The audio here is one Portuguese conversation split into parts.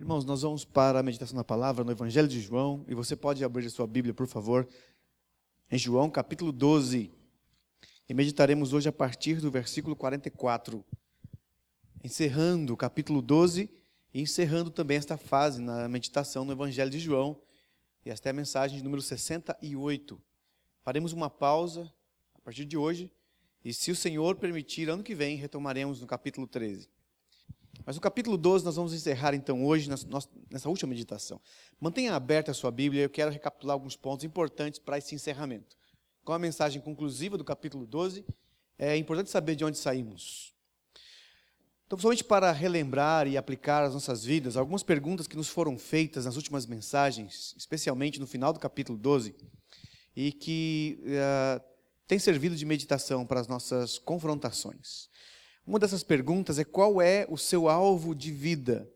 Irmãos, nós vamos para a meditação da palavra no Evangelho de João, e você pode abrir a sua Bíblia, por favor, em João, capítulo 12, e meditaremos hoje a partir do versículo 44, encerrando o capítulo 12 e encerrando também esta fase na meditação no Evangelho de João, e esta é a mensagem de número 68. Faremos uma pausa a partir de hoje, e se o Senhor permitir, ano que vem, retomaremos no capítulo 13. Mas no capítulo 12 nós vamos encerrar então hoje, nessa última meditação. Mantenha aberta a sua Bíblia, eu quero recapitular alguns pontos importantes para esse encerramento. Com a mensagem conclusiva do capítulo 12, é importante saber de onde saímos. Então, principalmente para relembrar e aplicar às nossas vidas, algumas perguntas que nos foram feitas nas últimas mensagens, especialmente no final do capítulo 12, e que tem servido de meditação para as nossas confrontações. Uma dessas perguntas é: qual é o seu alvo de vida?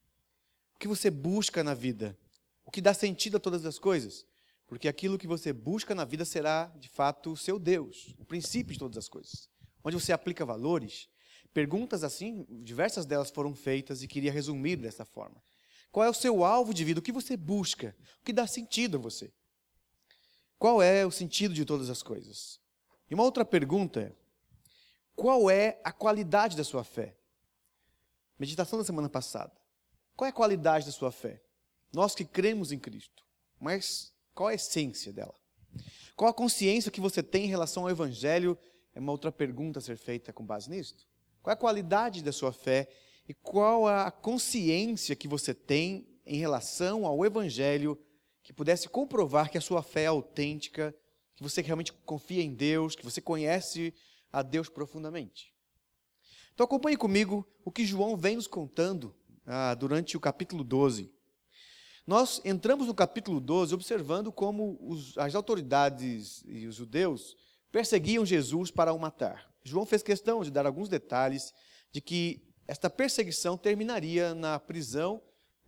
O que você busca na vida? O que dá sentido a todas as coisas? Porque aquilo que você busca na vida será, de fato, o seu Deus, o princípio de todas as coisas. Onde você aplica valores. Perguntas assim, diversas delas foram feitas e queria resumir dessa forma. Qual é o seu alvo de vida? O que você busca? O que dá sentido a você? Qual é o sentido de todas as coisas? E uma outra pergunta é: qual é a qualidade da sua fé? Meditação da semana passada. Qual é a qualidade da sua fé? Nós que cremos em Cristo, mas qual a essência dela? Qual a consciência que você tem em relação ao Evangelho? É uma outra pergunta a ser feita com base nisto. Qual é a qualidade da sua fé e qual a consciência que você tem em relação ao Evangelho que pudesse comprovar que a sua fé é autêntica, que você realmente confia em Deus, que você conhece a Deus profundamente? Então acompanhe comigo o que João vem nos contando durante o capítulo 12. Nós entramos no capítulo 12 observando como as autoridades e os judeus perseguiam Jesus para o matar. João fez questão de dar alguns detalhes de que esta perseguição terminaria na prisão,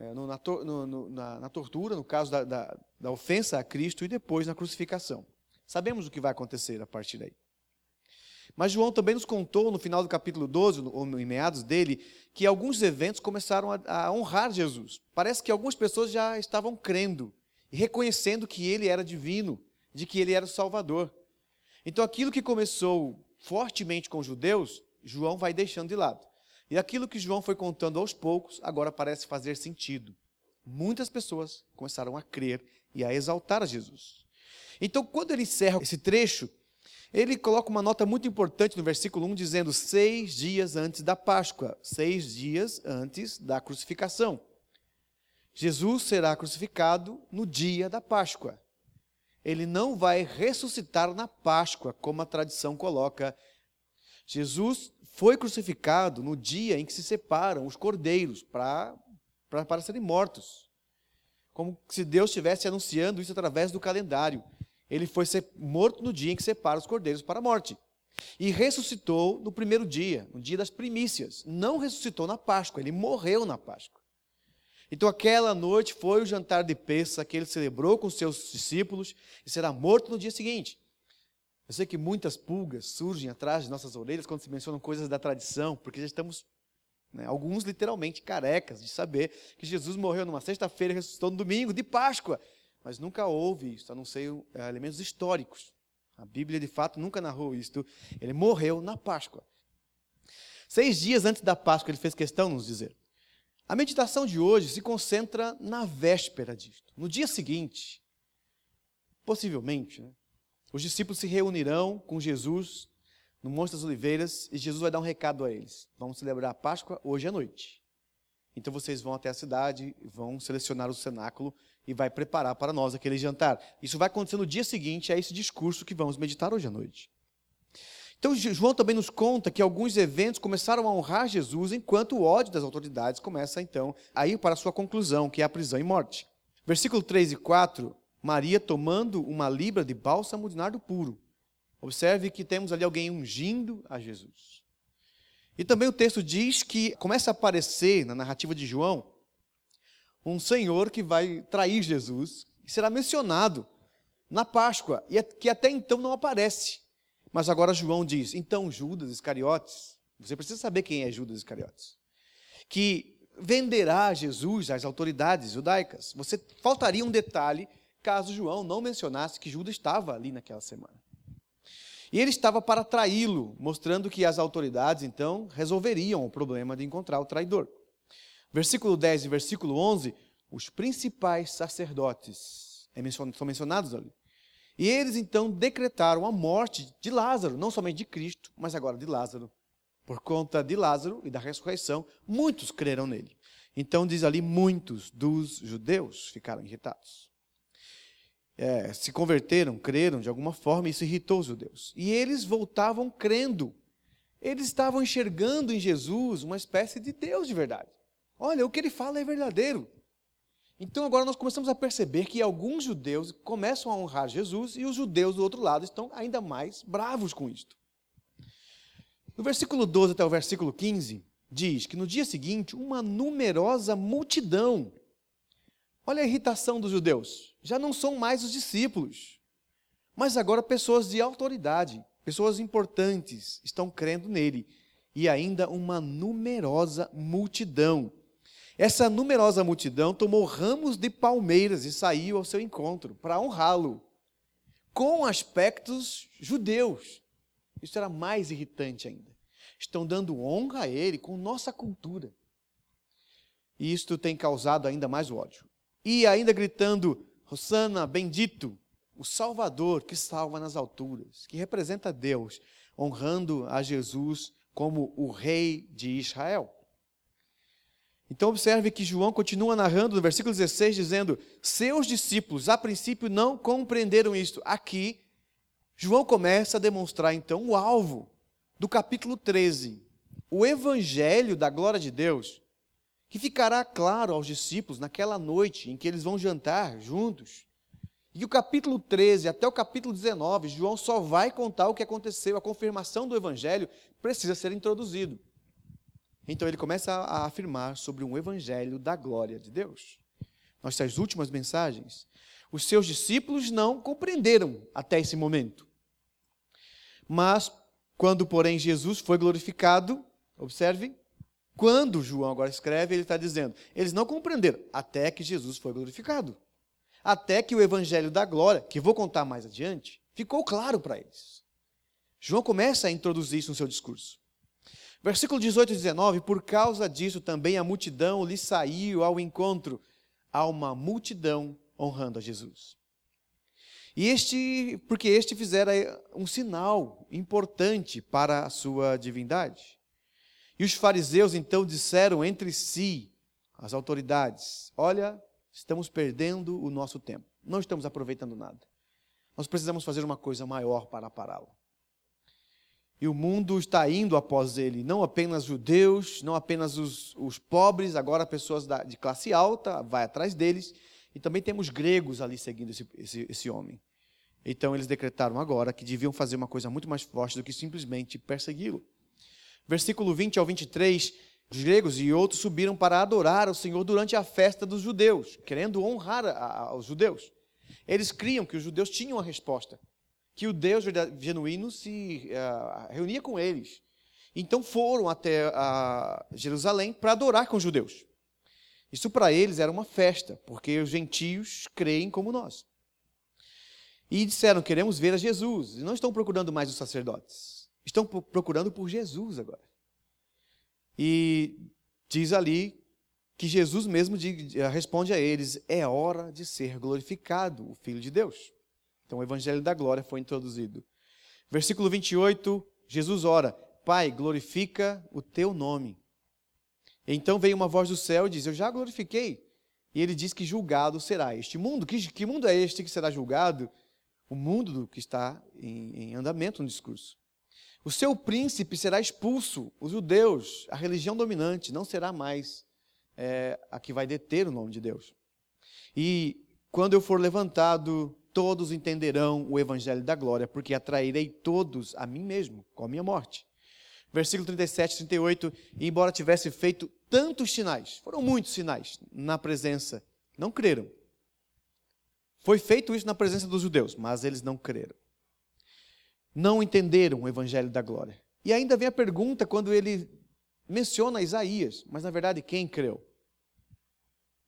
na tortura, no caso da ofensa a Cristo, e depois na crucificação. Sabemos o que vai acontecer a partir daí. Mas João também nos contou, no final do capítulo 12, ou em meados dele, que alguns eventos começaram a honrar Jesus. Parece que algumas pessoas já estavam crendo e reconhecendo que ele era divino, de que ele era o Salvador. Então aquilo que começou fortemente com os judeus, João vai deixando de lado. E aquilo que João foi contando aos poucos, agora parece fazer sentido. Muitas pessoas começaram a crer e a exaltar a Jesus. Então, quando ele encerra esse trecho, ele coloca uma nota muito importante no versículo 1, dizendo 6 dias antes da Páscoa, 6 dias antes da crucificação. Jesus será crucificado no dia da Páscoa. Ele não vai ressuscitar na Páscoa, como a tradição coloca. Jesus foi crucificado no dia em que se separam os cordeiros para serem mortos. Como se Deus estivesse anunciando isso através do calendário. Ele foi morto no dia em que separa os cordeiros para a morte. E ressuscitou no primeiro dia, no dia das primícias. Não ressuscitou na Páscoa, ele morreu na Páscoa. Então aquela noite foi o jantar de Pêssach que ele celebrou com seus discípulos e será morto no dia seguinte. Eu sei que muitas pulgas surgem atrás de nossas orelhas quando se mencionam coisas da tradição, porque já estamos, alguns literalmente carecas de saber que Jesus morreu numa sexta-feira e ressuscitou no domingo de Páscoa. Mas nunca houve isso, a não ser elementos históricos. A Bíblia, de fato, nunca narrou isto. Ele morreu na Páscoa. 6 dias antes da Páscoa, ele fez questão de nos dizer. A meditação de hoje se concentra na véspera disto. No dia seguinte, possivelmente, os discípulos se reunirão com Jesus no Monte das Oliveiras e Jesus vai dar um recado a eles. Vamos celebrar a Páscoa hoje à noite. Então vocês vão até a cidade, vão selecionar o cenáculo e vai preparar para nós aquele jantar. Isso vai acontecer no dia seguinte a esse discurso que vamos meditar hoje à noite. Então João também nos conta que alguns eventos começaram a honrar Jesus, enquanto o ódio das autoridades começa então a ir para a sua conclusão, que é a prisão e morte. Versículo 3 e 4, Maria tomando uma libra de bálsamo de nardo puro. Observe que temos ali alguém ungindo a Jesus. E também o texto diz que começa a aparecer na narrativa de João um senhor que vai trair Jesus e será mencionado na Páscoa, e que até então não aparece. Mas agora João diz, então Judas Iscariotes, você precisa saber quem é Judas Iscariotes, que venderá Jesus às autoridades judaicas. Faltaria um detalhe caso João não mencionasse que Judas estava ali naquela semana. E ele estava para traí-lo, mostrando que as autoridades, então, resolveriam o problema de encontrar o traidor. Versículo 10 e versículo 11, os principais sacerdotes são mencionados ali. E eles, então, decretaram a morte de Lázaro, não somente de Cristo, mas agora de Lázaro. Por conta de Lázaro e da ressurreição, muitos creram nele. Então, diz ali, muitos dos judeus ficaram irritados. Se converteram, creram de alguma forma, e isso irritou os judeus. E eles voltavam crendo. Eles estavam enxergando em Jesus uma espécie de Deus de verdade. Olha, o que ele fala é verdadeiro. Então agora nós começamos a perceber que alguns judeus começam a honrar Jesus e os judeus do outro lado estão ainda mais bravos com isto. No versículo 12 até o versículo 15, diz que no dia seguinte, uma numerosa multidão. Olha a irritação dos judeus. Já não são mais os discípulos, mas agora pessoas de autoridade, pessoas importantes estão crendo nele. E ainda uma numerosa multidão. Essa numerosa multidão tomou ramos de palmeiras e saiu ao seu encontro para honrá-lo, com aspectos judeus. Isso era mais irritante ainda. Estão dando honra a ele com nossa cultura. E isto tem causado ainda mais ódio. E ainda gritando, Hosana, bendito, o Salvador que salva nas alturas, que representa Deus, honrando a Jesus como o rei de Israel. Então observe que João continua narrando no versículo 16, dizendo, seus discípulos a princípio não compreenderam isto. Aqui, João começa a demonstrar então o alvo do capítulo 13, o evangelho da glória de Deus, que ficará claro aos discípulos naquela noite em que eles vão jantar juntos. E o capítulo 13 até o capítulo 19, João só vai contar o que aconteceu, a confirmação do evangelho precisa ser introduzido. Então ele começa a afirmar sobre um evangelho da glória de Deus. Nossas últimas mensagens, os seus discípulos não compreenderam até esse momento. Mas, quando, porém, Jesus foi glorificado, observe, quando João agora escreve, ele está dizendo, eles não compreenderam até que Jesus foi glorificado. Até que o evangelho da glória, que vou contar mais adiante, ficou claro para eles. João começa a introduzir isso no seu discurso. Versículo 18 e 19, por causa disso também a multidão lhe saiu ao encontro. Há uma multidão honrando a Jesus. Porque este fizera um sinal importante para a sua divindade. E os fariseus então disseram entre si, as autoridades, olha, estamos perdendo o nosso tempo, não estamos aproveitando nada. Nós precisamos fazer uma coisa maior para pará-lo. E o mundo está indo após ele, não apenas judeus, não apenas os pobres, agora pessoas de classe alta, vai atrás deles, e também temos gregos ali seguindo esse homem. Então eles decretaram agora que deviam fazer uma coisa muito mais forte do que simplesmente persegui-lo. Versículo 20 ao 23, os gregos e outros subiram para adorar ao Senhor durante a festa dos judeus, querendo honrar aos judeus. Eles criam que os judeus tinham a resposta, que o Deus genuíno se reunia com eles. Então foram até Jerusalém para adorar com os judeus. Isso para eles era uma festa, porque os gentios creem como nós. E disseram, queremos ver a Jesus. E não estão procurando mais os sacerdotes. Estão procurando por Jesus agora. E diz ali que Jesus mesmo responde a eles, é hora de ser glorificado o Filho de Deus. Então o evangelho da glória foi introduzido. Versículo 28, Jesus ora, Pai, glorifica o teu nome. Então veio uma voz do céu e diz, eu já glorifiquei. E ele diz que julgado será este mundo. Que mundo é este que será julgado? O mundo que está em andamento no discurso. O seu príncipe será expulso, os judeus, a religião dominante, não será mais a que vai deter o nome de Deus. E quando eu for levantado, todos entenderão o evangelho da glória, porque atrairei todos a mim mesmo, com a minha morte. Versículo 37 e 38, e embora tivesse feito tantos sinais, foram muitos sinais na presença, não creram. Foi feito isso na presença dos judeus, mas eles não creram. Não entenderam o evangelho da glória. E ainda vem a pergunta quando ele menciona Isaías, mas na verdade quem creu?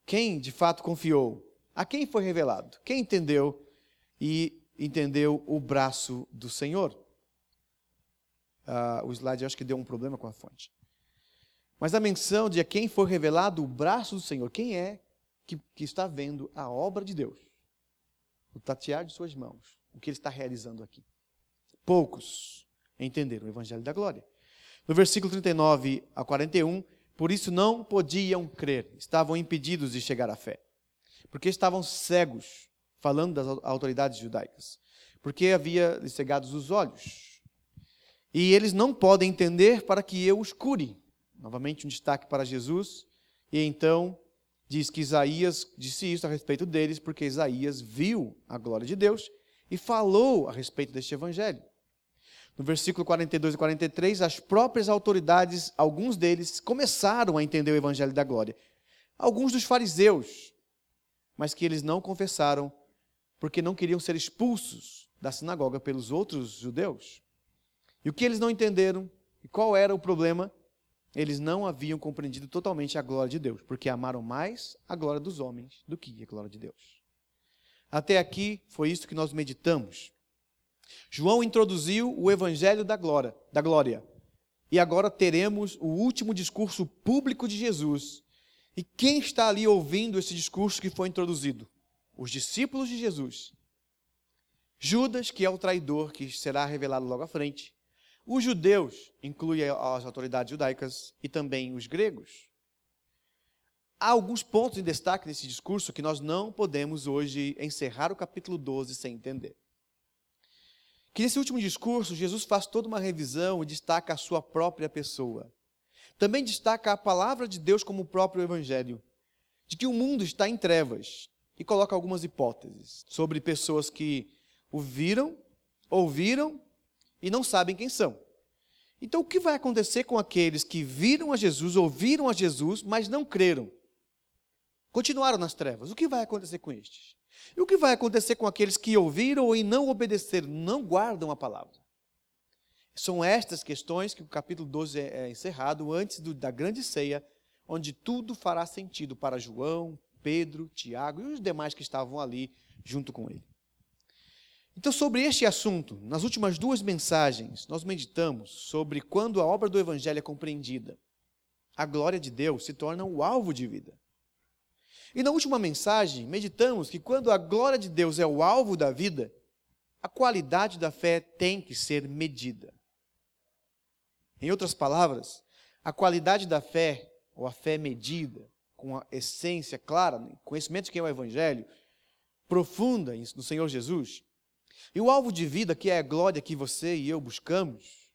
Quem de fato confiou? A quem foi revelado? Quem entendeu e entendeu o braço do Senhor? O slide eu acho que deu um problema com a fonte. Mas a menção de a quem foi revelado o braço do Senhor, quem é que está vendo a obra de Deus? O tatear de suas mãos, o que ele está realizando aqui. Poucos entenderam o Evangelho da Glória. No versículo 39 a 41, por isso não podiam crer, estavam impedidos de chegar à fé, porque estavam cegos, falando das autoridades judaicas, porque havia lhes cegados os olhos. E eles não podem entender para que eu os cure. Novamente um destaque para Jesus, e então diz que Isaías disse isso a respeito deles, porque Isaías viu a glória de Deus e falou a respeito deste evangelho. No versículo 42 e 43, as próprias autoridades, alguns deles, começaram a entender o evangelho da glória. Alguns dos fariseus, mas que eles não confessaram, porque não queriam ser expulsos da sinagoga pelos outros judeus. E o que eles não entenderam, e qual era o problema? Eles não haviam compreendido totalmente a glória de Deus, porque amaram mais a glória dos homens do que a glória de Deus. Até aqui foi isso que nós meditamos. João introduziu o evangelho da glória. E agora teremos o último discurso público de Jesus. E quem está ali ouvindo esse discurso que foi introduzido? Os discípulos de Jesus. Judas, que é o traidor, que será revelado logo à frente. Os judeus, inclui as autoridades judaicas, e também os gregos. Há alguns pontos em destaque nesse discurso que nós não podemos hoje encerrar o capítulo 12 sem entender. Que nesse último discurso, Jesus faz toda uma revisão e destaca a sua própria pessoa. Também destaca a palavra de Deus como o próprio evangelho, de que o mundo está em trevas, e coloca algumas hipóteses sobre pessoas que o viram, ouviram e não sabem quem são. Então, o que vai acontecer com aqueles que viram a Jesus, ouviram a Jesus, mas não creram? Continuaram nas trevas. O que vai acontecer com estes? E o que vai acontecer com aqueles que ouviram e não obedeceram, não guardam a palavra? São estas questões que o capítulo 12 é encerrado antes da grande ceia, onde tudo fará sentido para João, Pedro, Tiago e os demais que estavam ali junto com ele. Então, sobre este assunto, nas últimas duas mensagens, nós meditamos sobre quando a obra do Evangelho é compreendida, a glória de Deus se torna o alvo de vida. E na última mensagem, meditamos que quando a glória de Deus é o alvo da vida, a qualidade da fé tem que ser medida. Em outras palavras, a qualidade da fé, ou a fé medida, com a essência clara, conhecimento de quem é o Evangelho, profunda no Senhor Jesus, e o alvo de vida, que é a glória que você e eu buscamos,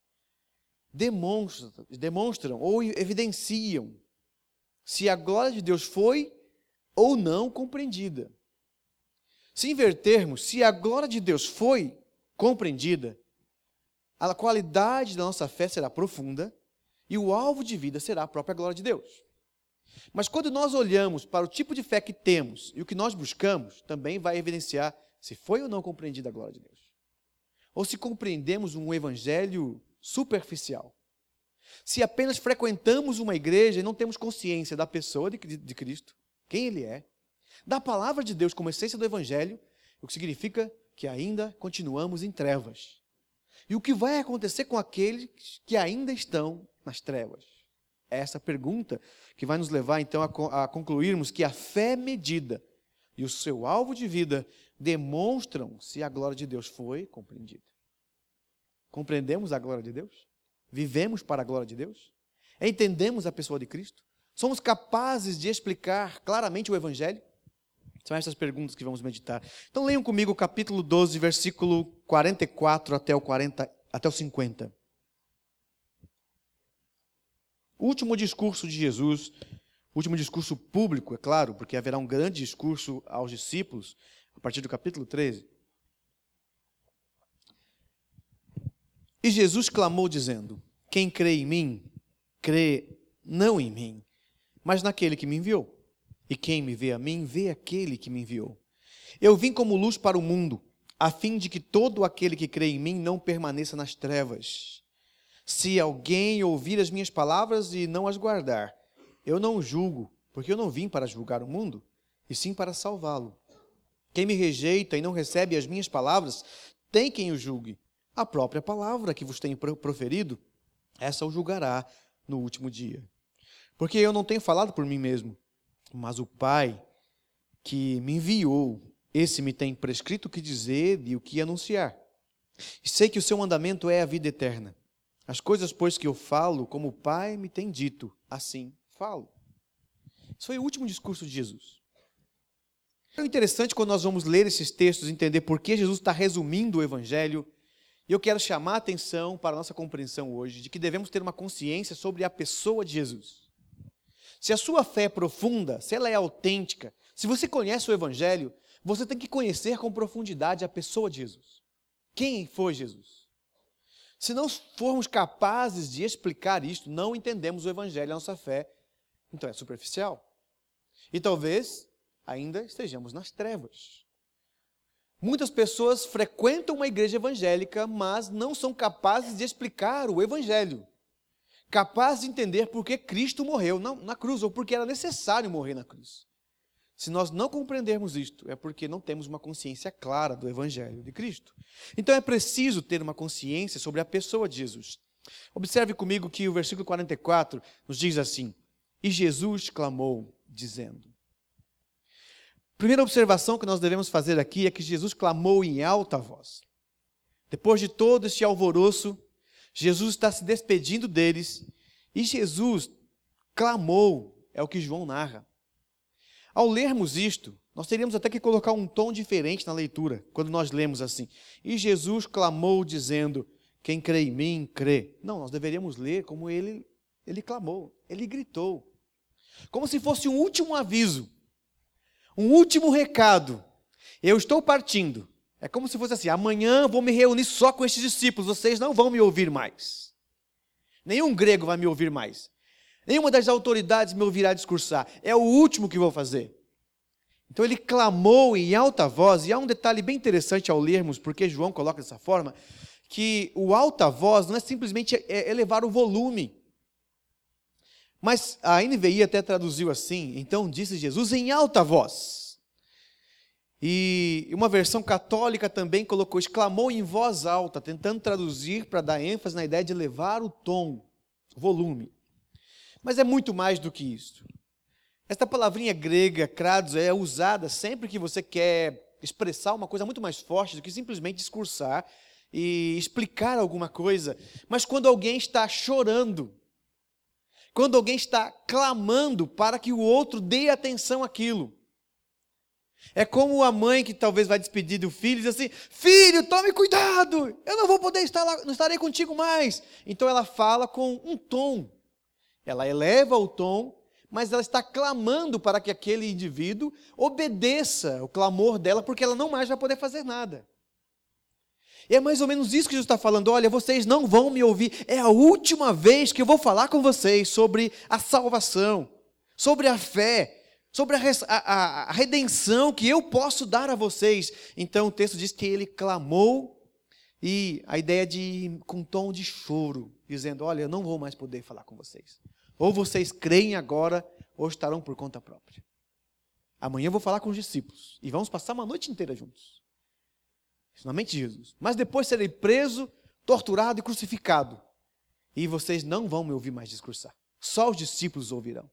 demonstram ou evidenciam se a glória de Deus foi ou não compreendida. Se invertermos, se a glória de Deus foi compreendida, a qualidade da nossa fé será profunda e o alvo de vida será a própria glória de Deus. Mas quando nós olhamos para o tipo de fé que temos e o que nós buscamos, também vai evidenciar se foi ou não compreendida a glória de Deus. Ou se compreendemos um evangelho superficial. Se apenas frequentamos uma igreja e não temos consciência da pessoa de Cristo, quem Ele é, da palavra de Deus como essência do evangelho, o que significa que ainda continuamos em trevas. E o que vai acontecer com aqueles que ainda estão nas trevas? Essa pergunta que vai nos levar então a concluirmos que a fé medida e o seu alvo de vida demonstram se a glória de Deus foi compreendida. Compreendemos a glória de Deus? Vivemos para a glória de Deus? Entendemos a pessoa de Cristo? Somos capazes de explicar claramente o Evangelho? São essas perguntas que vamos meditar. Então leiam comigo o capítulo 12, versículo 44 até o 50. O último discurso de Jesus, o último discurso público, é claro, porque haverá um grande discurso aos discípulos, a partir do capítulo 13. E Jesus clamou dizendo: quem crê em mim, crê não em mim, mas naquele que me enviou. E quem me vê a mim, vê aquele que me enviou. Eu vim como luz para o mundo, a fim de que todo aquele que crê em mim não permaneça nas trevas. Se alguém ouvir as minhas palavras e não as guardar, eu não julgo, porque eu não vim para julgar o mundo, e sim para salvá-lo. Quem me rejeita e não recebe as minhas palavras, tem quem o julgue. A própria palavra que vos tenho proferido, essa o julgará no último dia. Porque eu não tenho falado por mim mesmo, mas o Pai que me enviou, esse me tem prescrito o que dizer e o que anunciar. E sei que o seu mandamento é a vida eterna. As coisas, pois, que eu falo, como o Pai me tem dito, assim falo. Isso foi o último discurso de Jesus. É interessante quando nós vamos ler esses textos, entender por que Jesus está resumindo o Evangelho. E eu quero chamar a atenção para a nossa compreensão hoje de que devemos ter uma consciência sobre a pessoa de Jesus. Se a sua fé é profunda, se ela é autêntica, se você conhece o Evangelho, você tem que conhecer com profundidade a pessoa de Jesus. Quem foi Jesus? Se não formos capazes de explicar isto, não entendemos o Evangelho, a nossa fé, então é superficial. E talvez ainda estejamos nas trevas. Muitas pessoas frequentam uma igreja evangélica, mas não são capazes de explicar o Evangelho. Capazes de entender por que Cristo morreu na cruz, ou porque era necessário morrer na cruz. Se nós não compreendermos isto, é porque não temos uma consciência clara do Evangelho de Cristo. Então é preciso ter uma consciência sobre a pessoa de Jesus. Observe comigo que o versículo 44 nos diz assim: E Jesus clamou, dizendo. Primeira observação que nós devemos fazer aqui é que Jesus clamou em alta voz. Depois de todo este alvoroço, Jesus está se despedindo deles e Jesus clamou, é o que João narra. Ao lermos isto, nós teríamos até que colocar um tom diferente na leitura, quando nós lemos assim. E Jesus clamou dizendo, quem crê em mim, crê. Não, nós deveríamos ler como ele clamou, ele gritou. Como se fosse um último aviso. Um último recado, eu estou partindo. É como se fosse assim, amanhã vou me reunir só com estes discípulos, vocês não vão me ouvir mais. Nenhum grego vai me ouvir mais. Nenhuma das autoridades me ouvirá discursar. É o último que vou fazer. Então ele clamou em alta voz, e há um detalhe bem interessante ao lermos, porque João coloca dessa forma, que o alta voz não é simplesmente elevar o volume. Mas a NVI até traduziu assim, então disse Jesus em alta voz. E uma versão católica também colocou, exclamou em voz alta, tentando traduzir para dar ênfase na ideia de elevar o tom, o volume. Mas é muito mais do que isso. Esta palavrinha grega, kratos, é usada sempre que você quer expressar uma coisa muito mais forte do que simplesmente discursar e explicar alguma coisa. Mas quando alguém está chorando, quando alguém está clamando para que o outro dê atenção àquilo. É como a mãe que talvez vai despedir do filho e diz assim, filho, tome cuidado, eu não vou poder estar lá, não estarei contigo mais. Então ela fala com um tom, ela eleva o tom, mas ela está clamando para que aquele indivíduo obedeça o clamor dela, porque ela não mais vai poder fazer nada. E é mais ou menos isso que Jesus está falando, olha, vocês não vão me ouvir, é a última vez que eu vou falar com vocês sobre a salvação, sobre a fé, sobre a redenção que eu posso dar a vocês. Então o texto diz que ele clamou, e a ideia com um tom de choro, dizendo, olha, eu não vou mais poder falar com vocês. Ou vocês creem agora, ou estarão por conta própria. Amanhã eu vou falar com os discípulos, e vamos passar uma noite inteira juntos. Na mente de Jesus. Mas depois serei preso, torturado e crucificado. E vocês não vão me ouvir mais discursar. Só os discípulos ouvirão.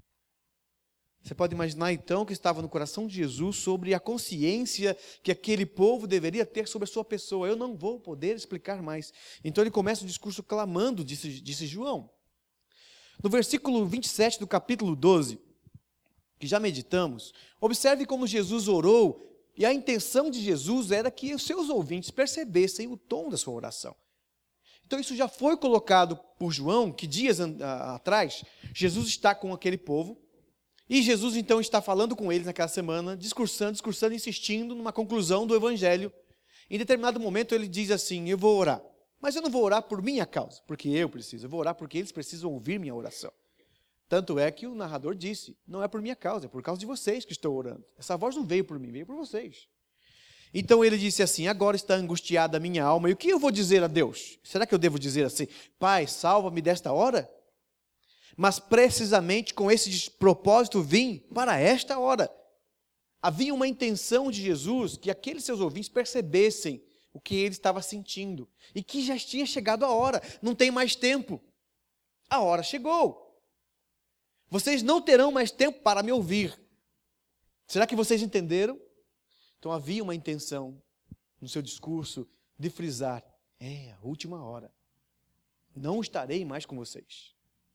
Você pode imaginar então o que estava no coração de Jesus sobre a consciência que aquele povo deveria ter sobre a sua pessoa. Eu não vou poder explicar mais. Então ele começa o discurso clamando, disse João. No versículo 27 do capítulo 12, que já meditamos, observe como Jesus orou. E a intenção de Jesus era que os seus ouvintes percebessem o tom da sua oração. Então isso já foi colocado por João, que dias atrás, Jesus está com aquele povo, e Jesus então está falando com eles naquela semana, discursando, insistindo numa conclusão do Evangelho. Em determinado momento ele diz assim, eu vou orar, mas eu não vou orar por minha causa, porque eu preciso, eu vou orar porque eles precisam ouvir minha oração. Tanto é que o narrador disse, não é por minha causa, é por causa de vocês que estou orando. Essa voz não veio por mim, veio por vocês. Então ele disse assim, agora está angustiada a minha alma, e o que eu vou dizer a Deus? Será que eu devo dizer assim, Pai, salva-me desta hora? Mas precisamente com esse propósito vim para esta hora. Havia uma intenção de Jesus que aqueles seus ouvintes percebessem o que ele estava sentindo e que já tinha chegado a hora, não tem mais tempo. A hora chegou. Vocês não terão mais tempo para me ouvir. Será que vocês entenderam? Então havia uma intenção no seu discurso de frisar: é a última hora. Não estarei mais com vocês.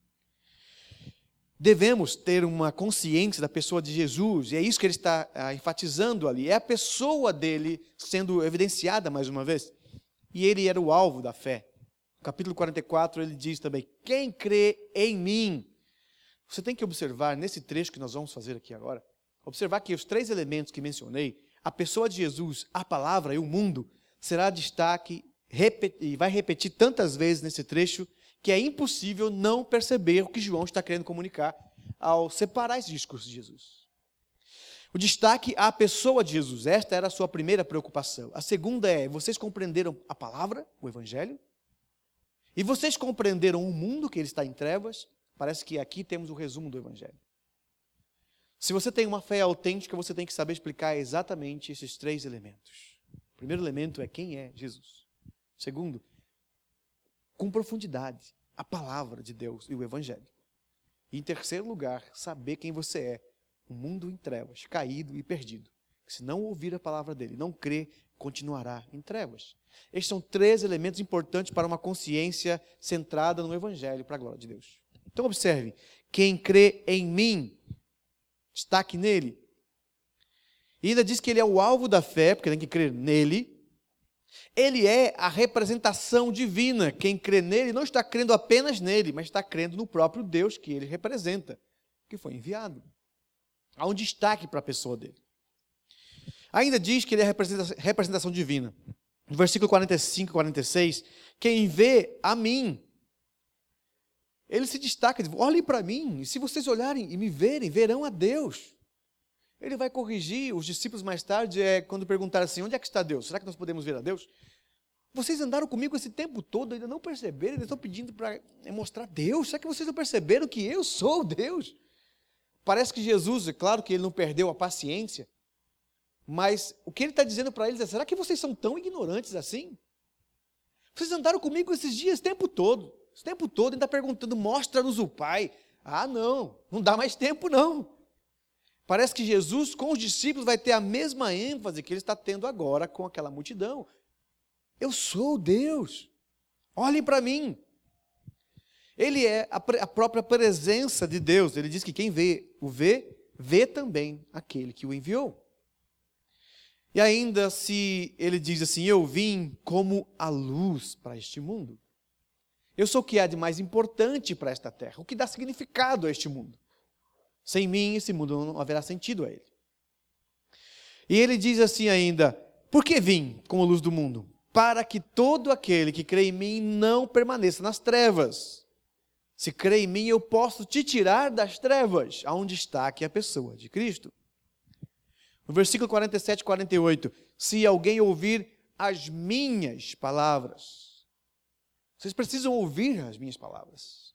Devemos ter uma consciência da pessoa de Jesus, e é isso que ele está enfatizando ali. É a pessoa dele sendo evidenciada mais uma vez. E ele era o alvo da fé. No capítulo 44 ele diz também: quem crê em mim. Você tem que observar nesse trecho que nós vamos fazer aqui agora, observar que os 3 elementos que mencionei, a pessoa de Jesus, a palavra e o mundo, será destaque e vai repetir tantas vezes nesse trecho que é impossível não perceber o que João está querendo comunicar ao separar esse discurso de Jesus. O destaque à pessoa de Jesus, esta era a sua primeira preocupação. A segunda é: vocês compreenderam a palavra, o Evangelho? E vocês compreenderam o mundo que ele está em trevas? Parece que aqui temos o resumo do Evangelho. Se você tem uma fé autêntica, você tem que saber explicar exatamente esses 3 elementos. O primeiro elemento é: quem é Jesus? O segundo, com profundidade, a palavra de Deus e o Evangelho. E em terceiro lugar, saber quem você é, um mundo em trevas, caído e perdido. Se não ouvir a palavra dele, não crer, continuará em trevas. Estes são 3 elementos importantes para uma consciência centrada no Evangelho, para a glória de Deus. Então observe: quem crê em mim, destaque nele. E ainda diz que ele é o alvo da fé, porque tem que crer nele. Ele é a representação divina. Quem crê nele não está crendo apenas nele, mas está crendo no próprio Deus que ele representa, que foi enviado. Há um destaque para a pessoa dele. Ainda diz que ele é a representação divina. No versículo 45 e 46, quem vê a mim, ele se destaca, diz: olhem para mim, e se vocês olharem e me verem, verão a Deus. Ele vai corrigir os discípulos mais tarde, quando perguntaram assim: onde é que está Deus? Será que nós podemos ver a Deus? Vocês andaram comigo esse tempo todo, ainda não perceberam, ainda estão pedindo para mostrar Deus. Será que vocês não perceberam que eu sou Deus? Parece que Jesus, é claro que ele não perdeu a paciência, mas o que ele está dizendo para eles é: será que vocês são tão ignorantes assim? Vocês andaram comigo esses dias, o tempo todo, ainda perguntando: mostra-nos o Pai. Ah, não dá mais tempo não. Parece que Jesus com os discípulos vai ter a mesma ênfase que ele está tendo agora com aquela multidão. Eu sou Deus, olhem para mim. Ele é a própria presença de Deus. Ele diz que quem vê também aquele que o enviou. E ainda se ele diz assim: eu vim como a luz para este mundo. Eu sou o que há de mais importante para esta terra, o que dá significado a este mundo. Sem mim, esse mundo não haverá sentido a ele. E ele diz assim ainda: por que vim como luz do mundo? Para que todo aquele que crê em mim não permaneça nas trevas. Se crê em mim, eu posso te tirar das trevas. Há um destaque a pessoa de Cristo. No versículo 47 e 48, se alguém ouvir as minhas palavras. Vocês precisam ouvir as minhas palavras.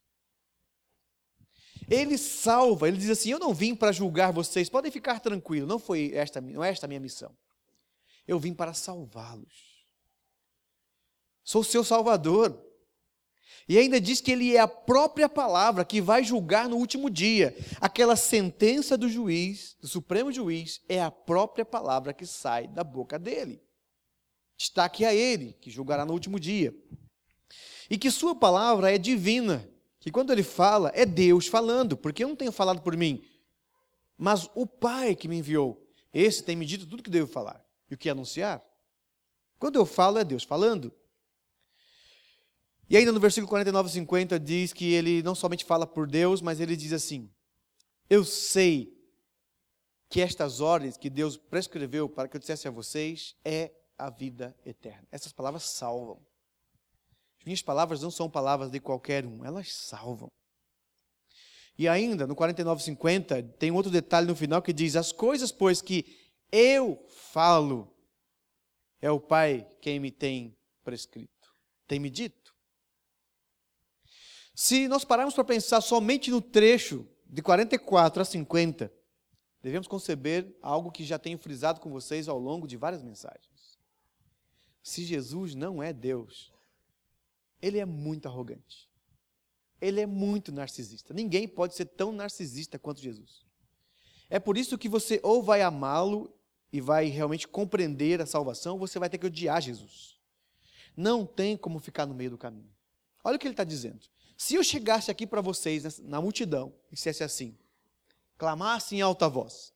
Ele salva, ele diz assim: eu não vim para julgar vocês, podem ficar tranquilos, não é esta a minha missão. Eu vim para salvá-los. Sou o seu Salvador. E ainda diz que ele é a própria palavra que vai julgar no último dia. Aquela sentença do juiz, do Supremo Juiz, é a própria palavra que sai da boca dele. Destaque a ele, que julgará no último dia. E que sua palavra é divina, que quando ele fala, é Deus falando, porque eu não tenho falado por mim, mas o Pai que me enviou, esse tem me dito tudo que devo falar e o que anunciar. Quando eu falo, é Deus falando. E ainda no versículo 49 e 50 diz que ele não somente fala por Deus, mas ele diz assim: eu sei que estas ordens que Deus prescreveu para que eu dissesse a vocês é a vida eterna. Essas palavras salvam. As minhas palavras não são palavras de qualquer um, elas salvam. E ainda no 49 e 50 tem outro detalhe no final que diz: as coisas, pois, que eu falo, é o Pai quem me tem prescrito, tem me dito. Se nós pararmos para pensar somente no trecho de 44 a 50, devemos conceber algo que já tenho frisado com vocês ao longo de várias mensagens. Se Jesus não é Deus, ele é muito arrogante. Ele é muito narcisista. Ninguém pode ser tão narcisista quanto Jesus. É por isso que você ou vai amá-lo e vai realmente compreender a salvação, ou você vai ter que odiar Jesus. Não tem como ficar no meio do caminho. Olha o que ele está dizendo. Se eu chegasse aqui para vocês, na multidão, e dissesse assim, clamasse em alta voz,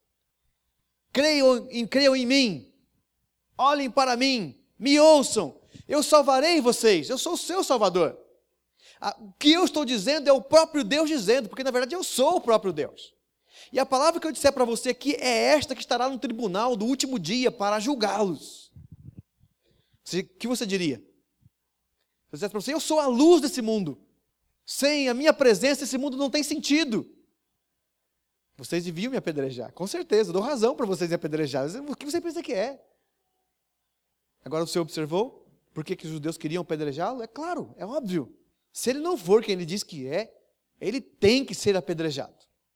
creiam em mim, olhem para mim, me ouçam, eu salvarei vocês, eu sou o seu Salvador. O que eu estou dizendo é o próprio Deus dizendo, porque na verdade eu sou o próprio Deus. E a palavra que eu disser para você aqui é esta que estará no tribunal do último dia para julgá-los. O que você diria? Se eu dissesse para você, eu sou a luz desse mundo. Sem a minha presença, esse mundo não tem sentido. Vocês deviam me apedrejar, com certeza, eu dou razão para vocês me apedrejar. O que você pensa que é? Agora você observou por que os judeus queriam apedrejá-lo? É claro, é óbvio. Se ele não for quem ele diz que é, ele tem que ser apedrejado.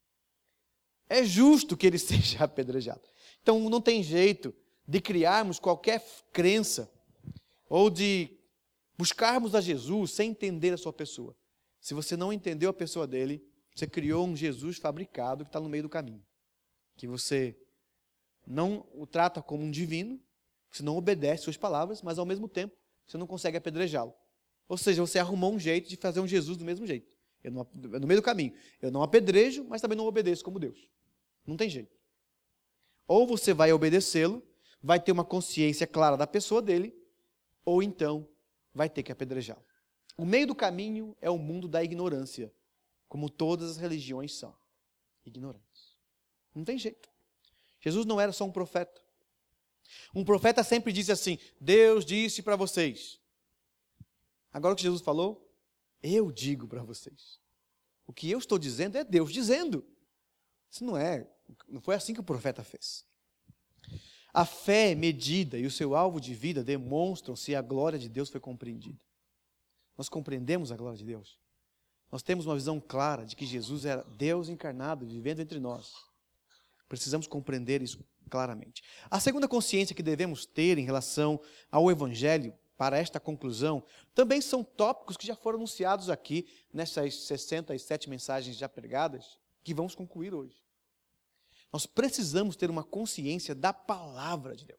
É justo que ele seja apedrejado. Então não tem jeito de criarmos qualquer crença ou de buscarmos a Jesus sem entender a sua pessoa. Se você não entendeu a pessoa dele, você criou um Jesus fabricado que está no meio do caminho. Que você não o trata como um divino, você não obedece suas palavras, mas ao mesmo tempo você não consegue apedrejá-lo. Ou seja, você arrumou um jeito de fazer um Jesus do mesmo jeito. No meio do caminho. Eu não apedrejo, mas também não obedeço como Deus. Não tem jeito. Ou você vai obedecê-lo, vai ter uma consciência clara da pessoa dele, ou então vai ter que apedrejá-lo. O meio do caminho é o mundo da ignorância, como todas as religiões são. Ignorantes. Não tem jeito. Jesus não era só um profeta. Um profeta sempre disse assim, Deus disse para vocês. Agora o que Jesus falou, eu digo para vocês. O que eu estou dizendo é Deus dizendo. Isso não foi assim que o profeta fez. A fé medida e o seu alvo de vida demonstram se a glória de Deus foi compreendida. Nós compreendemos a glória de Deus. Nós temos uma visão clara de que Jesus era Deus encarnado, vivendo entre nós. Precisamos compreender isso claramente. A segunda consciência que devemos ter em relação ao Evangelho, para esta conclusão, também são tópicos que já foram anunciados aqui, nessas 67 mensagens já pregadas, que vamos concluir hoje. Nós precisamos ter uma consciência da palavra de Deus.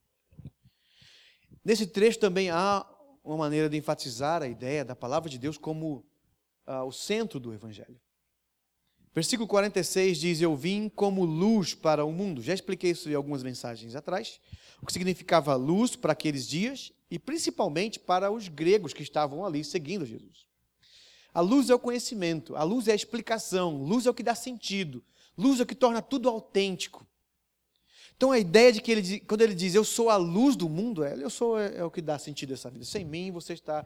Nesse trecho também há uma maneira de enfatizar a ideia da palavra de Deus como o centro do Evangelho. Versículo 46 diz, eu vim como luz para o mundo. Já expliquei isso em algumas mensagens atrás. O que significava luz para aqueles dias e principalmente para os gregos que estavam ali seguindo Jesus. A luz é o conhecimento, a luz é a explicação, luz é o que dá sentido, luz é o que torna tudo autêntico. Então a ideia de que quando ele diz, eu sou a luz do mundo, é o que dá sentido a essa vida. Sem mim você está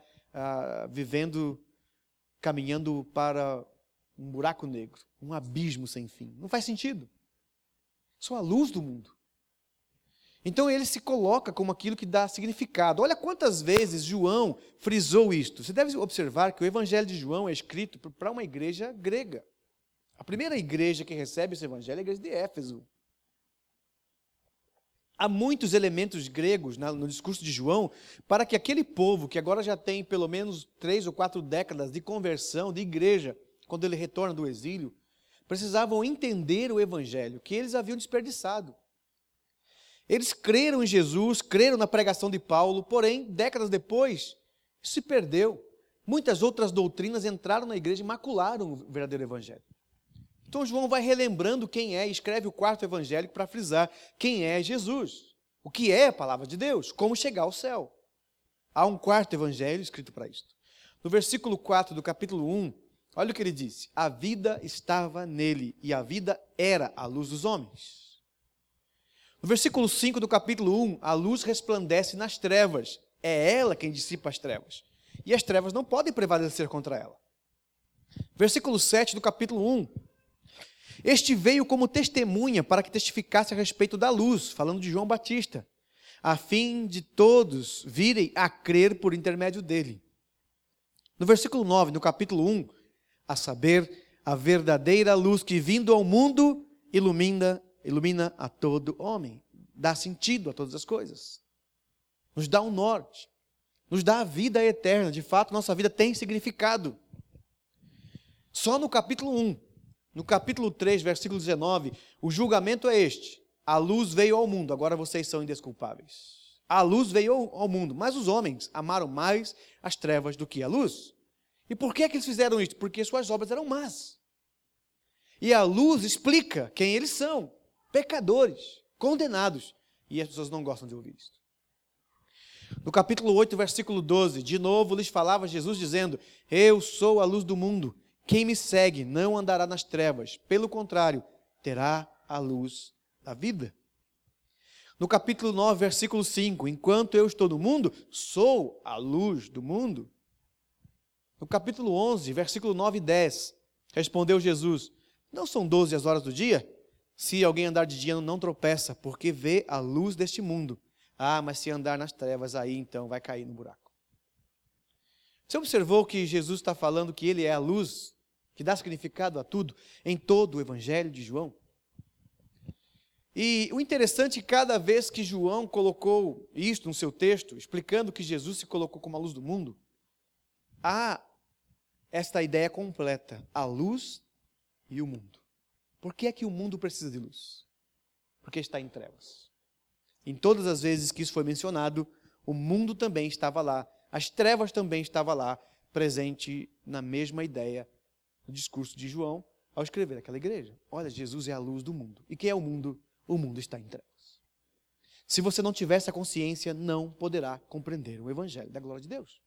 caminhando para um buraco negro, um abismo sem fim. Não faz sentido. Sou a luz do mundo. Então ele se coloca como aquilo que dá significado. Olha quantas vezes João frisou isto. Você deve observar que o Evangelho de João é escrito para uma igreja grega. A primeira igreja que recebe esse Evangelho é a igreja de Éfeso. Há muitos elementos gregos no discurso de João para que aquele povo, que agora já tem pelo menos 3 ou 4 décadas de conversão, de igreja, quando ele retorna do exílio, precisavam entender o Evangelho que eles haviam desperdiçado. Eles creram em Jesus, creram na pregação de Paulo, porém, décadas depois, isso se perdeu. Muitas outras doutrinas entraram na igreja e macularam o verdadeiro Evangelho. Então João vai relembrando quem é e escreve o 4º Evangelho para frisar quem é Jesus, o que é a palavra de Deus, como chegar ao céu. Há um 4º Evangelho escrito para isto. No versículo 4 do capítulo 1, olha o que ele disse, a vida estava nele e a vida era a luz dos homens. No versículo 5 do capítulo 1, a luz resplandece nas trevas, é ela quem dissipa as trevas, e as trevas não podem prevalecer contra ela. Versículo 7 do capítulo 1, este veio como testemunha para que testificasse a respeito da luz, falando de João Batista, a fim de todos virem a crer por intermédio dele. No versículo 9, no capítulo 1, a saber, a verdadeira luz que vindo ao mundo ilumina a todo homem, dá sentido a todas as coisas, nos dá um norte, nos dá a vida eterna. De fato, nossa vida tem significado. Só no capítulo 1, no capítulo 3, versículo 19, o julgamento é este: a luz veio ao mundo, agora vocês são indesculpáveis. A luz veio ao mundo, mas os homens amaram mais as trevas do que a luz. E por que é que eles fizeram isso? Porque suas obras eram más. E a luz explica quem eles são: pecadores, condenados. E as pessoas não gostam de ouvir isso. No capítulo 8, versículo 12, de novo lhes falava Jesus dizendo: eu sou a luz do mundo. Quem me segue não andará nas trevas, pelo contrário, terá a luz da vida. No capítulo 9, versículo 5, enquanto eu estou no mundo, sou a luz do mundo. No capítulo 11, versículo 9 e 10, respondeu Jesus: não são 12 as horas do dia? Se alguém andar de dia não tropeça, porque vê a luz deste mundo. Ah, mas se andar nas trevas, aí então vai cair no buraco. Você observou que Jesus está falando que Ele é a luz, que dá significado a tudo, em todo o Evangelho de João? E o interessante, cada vez que João colocou isto no seu texto, explicando que Jesus se colocou como a luz do mundo, há esta ideia completa: a luz e o mundo. Por que é que o mundo precisa de luz? Porque está em trevas. Em todas as vezes que isso foi mencionado, o mundo também estava lá, as trevas também estavam lá, presente na mesma ideia do discurso de João ao escrever aquela igreja. Olha, Jesus é a luz do mundo. E quem é o mundo? O mundo está em trevas. Se você não tiver essa consciência, não poderá compreender o Evangelho da glória de Deus.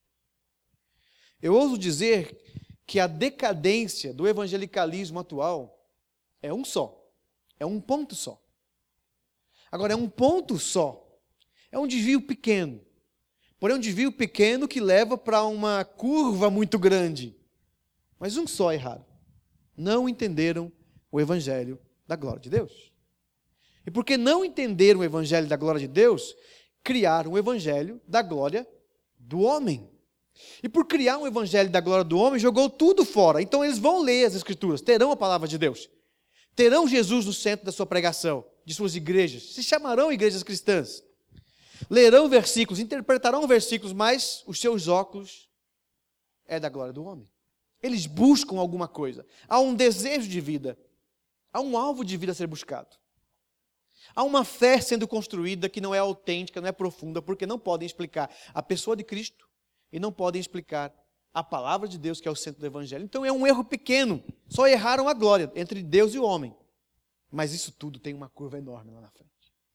Eu ouso dizer que a decadência do evangelicalismo atual é um só, é um ponto só. Agora, é um ponto só, é um desvio pequeno, porém um desvio pequeno que leva para uma curva muito grande. Mas um só erraram: não entenderam o Evangelho da glória de Deus. E porque não entenderam o Evangelho da glória de Deus, criaram o Evangelho da glória do homem. E por criar um Evangelho da glória do homem, jogou tudo fora. Então eles vão ler as Escrituras, terão a palavra de Deus, terão Jesus no centro da sua pregação, de suas igrejas, se chamarão igrejas cristãs, lerão versículos, interpretarão versículos, mas os seus óculos é da glória do homem. Eles buscam alguma coisa, há um desejo de vida, há um alvo de vida a ser buscado. Há uma fé sendo construída que não é autêntica, não é profunda, porque não podem explicar a pessoa de Cristo e não podem explicar a palavra de Deus, que é o centro do Evangelho. Então é um erro pequeno, só erraram a glória entre Deus e o homem. Mas isso tudo tem uma curva enorme lá na frente.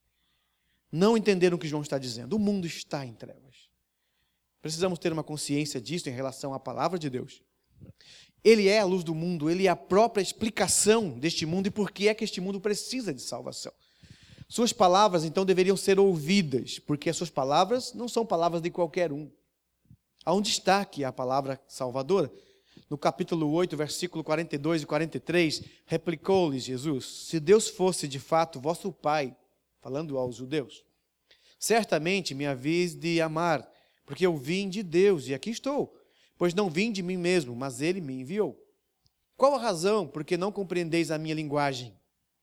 Não entenderam o que João está dizendo. O mundo está em trevas. Precisamos ter uma consciência disso em relação à palavra de Deus. Ele é a luz do mundo, ele é a própria explicação deste mundo e por que é que este mundo precisa de salvação. Suas palavras, então, deveriam ser ouvidas, porque as suas palavras não são palavras de qualquer um. Há um destaque à palavra salvadora. No capítulo 8, versículo 42 e 43, replicou-lhes Jesus: se Deus fosse de fato vosso Pai, falando aos judeus, certamente me haveis de amar, porque eu vim de Deus e aqui estou, pois não vim de mim mesmo, mas Ele me enviou. Qual a razão por que não compreendeis a minha linguagem?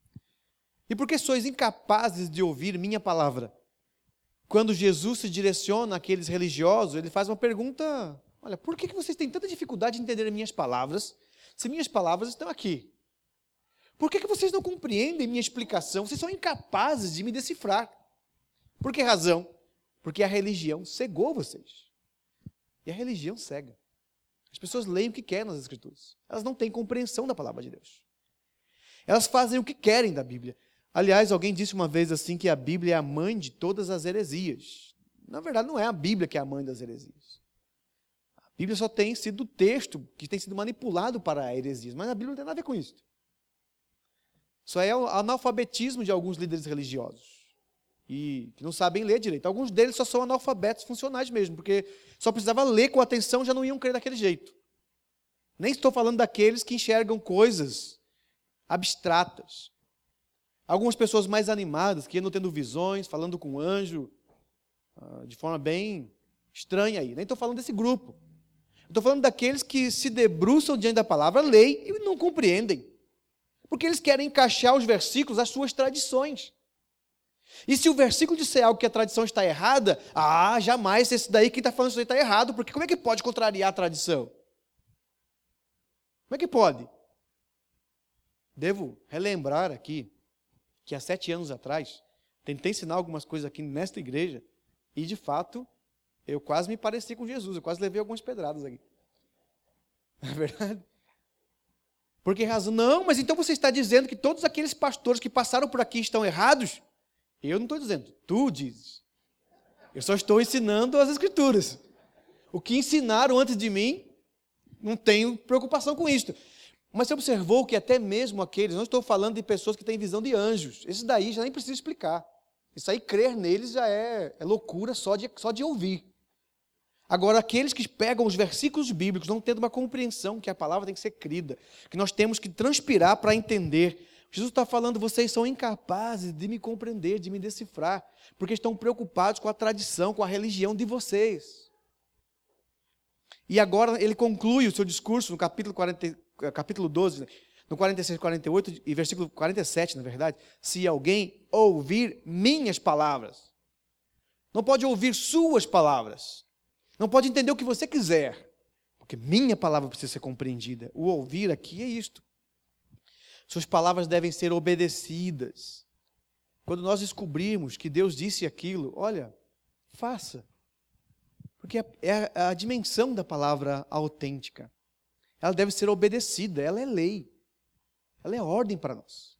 E por que sois incapazes de ouvir minha palavra? Quando Jesus se direciona àqueles religiosos, ele faz uma pergunta: olha, por que vocês têm tanta dificuldade de entender minhas palavras, se minhas palavras estão aqui? Por que vocês não compreendem minha explicação? Vocês são incapazes de me decifrar. Por que razão? Porque a religião cegou vocês. E a religião cega. As pessoas leem o que querem nas Escrituras. Elas não têm compreensão da palavra de Deus. Elas fazem o que querem da Bíblia. Aliás, alguém disse uma vez assim que a Bíblia é a mãe de todas as heresias. Na verdade, não é a Bíblia que é a mãe das heresias. A Bíblia só tem sido o texto que tem sido manipulado para heresias, mas a Bíblia não tem nada a ver com isso. Só é o analfabetismo de alguns líderes religiosos e que não sabem ler direito. Alguns deles só são analfabetos funcionais mesmo, porque só precisava ler com atenção, já não iam crer daquele jeito. Nem estou falando daqueles que enxergam coisas abstratas. Algumas pessoas mais animadas, que andam tendo visões, falando com o anjo, de forma bem estranha aí. Nem estou falando desse grupo. Estou falando daqueles que se debruçam diante da palavra, leem e não compreendem. Porque eles querem encaixar os versículos às suas tradições. E se o versículo disser algo que a tradição está errada, jamais esse daí que está falando isso aí está errado, porque como é que pode contrariar a tradição? Como é que pode? Devo relembrar aqui que há 7 anos atrás, tentei ensinar algumas coisas aqui nesta igreja, e de fato, eu quase me pareci com Jesus, eu quase levei algumas pedradas aqui. Não é verdade? Por que razão? Não, mas então você está dizendo que todos aqueles pastores que passaram por aqui estão errados? Eu não estou dizendo, tu dizes. Eu só estou ensinando as Escrituras. O que ensinaram antes de mim, não tenho preocupação com isso. Mas você observou que até mesmo aqueles, não estou falando de pessoas que têm visão de anjos, esses daí já nem preciso explicar. Isso aí, crer neles já é loucura só de ouvir. Agora, aqueles que pegam os versículos bíblicos, não tendo uma compreensão que a palavra tem que ser crida, que nós temos que transpirar para entender. Jesus está falando, vocês são incapazes de me compreender, de me decifrar, porque estão preocupados com a tradição, com a religião de vocês. E agora ele conclui o seu discurso no capítulo 12, no 46, 48 e versículo 47, na verdade. Se alguém ouvir minhas palavras, não pode ouvir suas palavras, não pode entender o que você quiser, porque minha palavra precisa ser compreendida. O ouvir aqui é isto. Suas palavras devem ser obedecidas. Quando nós descobrirmos que Deus disse aquilo, olha, faça. Porque é a dimensão da palavra autêntica. Ela deve ser obedecida, ela é lei. Ela é ordem para nós.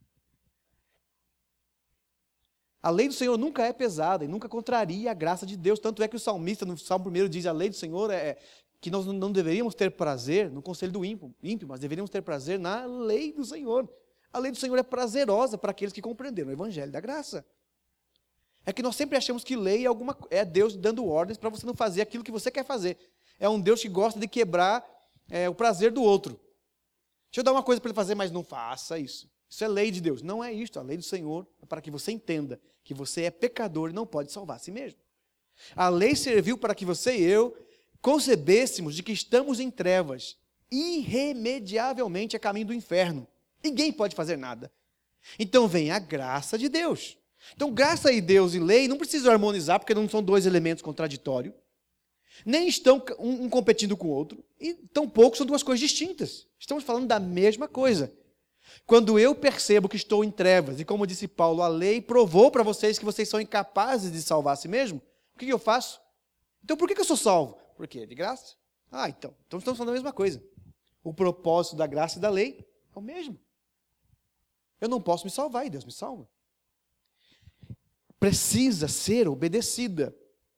A lei do Senhor nunca é pesada e nunca contraria a graça de Deus. Tanto é que o salmista, no Salmo 1, diz a lei do Senhor é que nós não deveríamos ter prazer no conselho do ímpio, mas deveríamos ter prazer na lei do Senhor. A lei do Senhor é prazerosa para aqueles que compreenderam o Evangelho da graça. É que nós sempre achamos que lei é Deus dando ordens para você não fazer aquilo que você quer fazer. É um Deus que gosta de quebrar o prazer do outro. Deixa eu dar uma coisa para ele fazer, mas não faça isso. Isso é lei de Deus. Não é isto. A lei do Senhor é para que você entenda que você é pecador e não pode salvar a si mesmo. A lei serviu para que você e eu concebêssemos de que estamos em trevas, irremediavelmente a caminho do inferno. Ninguém pode fazer nada. Então vem a graça de Deus. Então graça e Deus e lei não precisam harmonizar, porque não são dois elementos contraditórios. Nem estão um competindo com o outro, e tampouco são duas coisas distintas. Estamos falando da mesma coisa. Quando eu percebo que estou em trevas, e como disse Paulo, a lei provou para vocês que vocês são incapazes de salvar a si mesmo, o que eu faço? Então por que eu sou salvo? Por quê? De graça? Então estamos falando da mesma coisa. O propósito da graça e da lei é o mesmo. Eu não posso me salvar e Deus me salva. Precisa ser obedecida.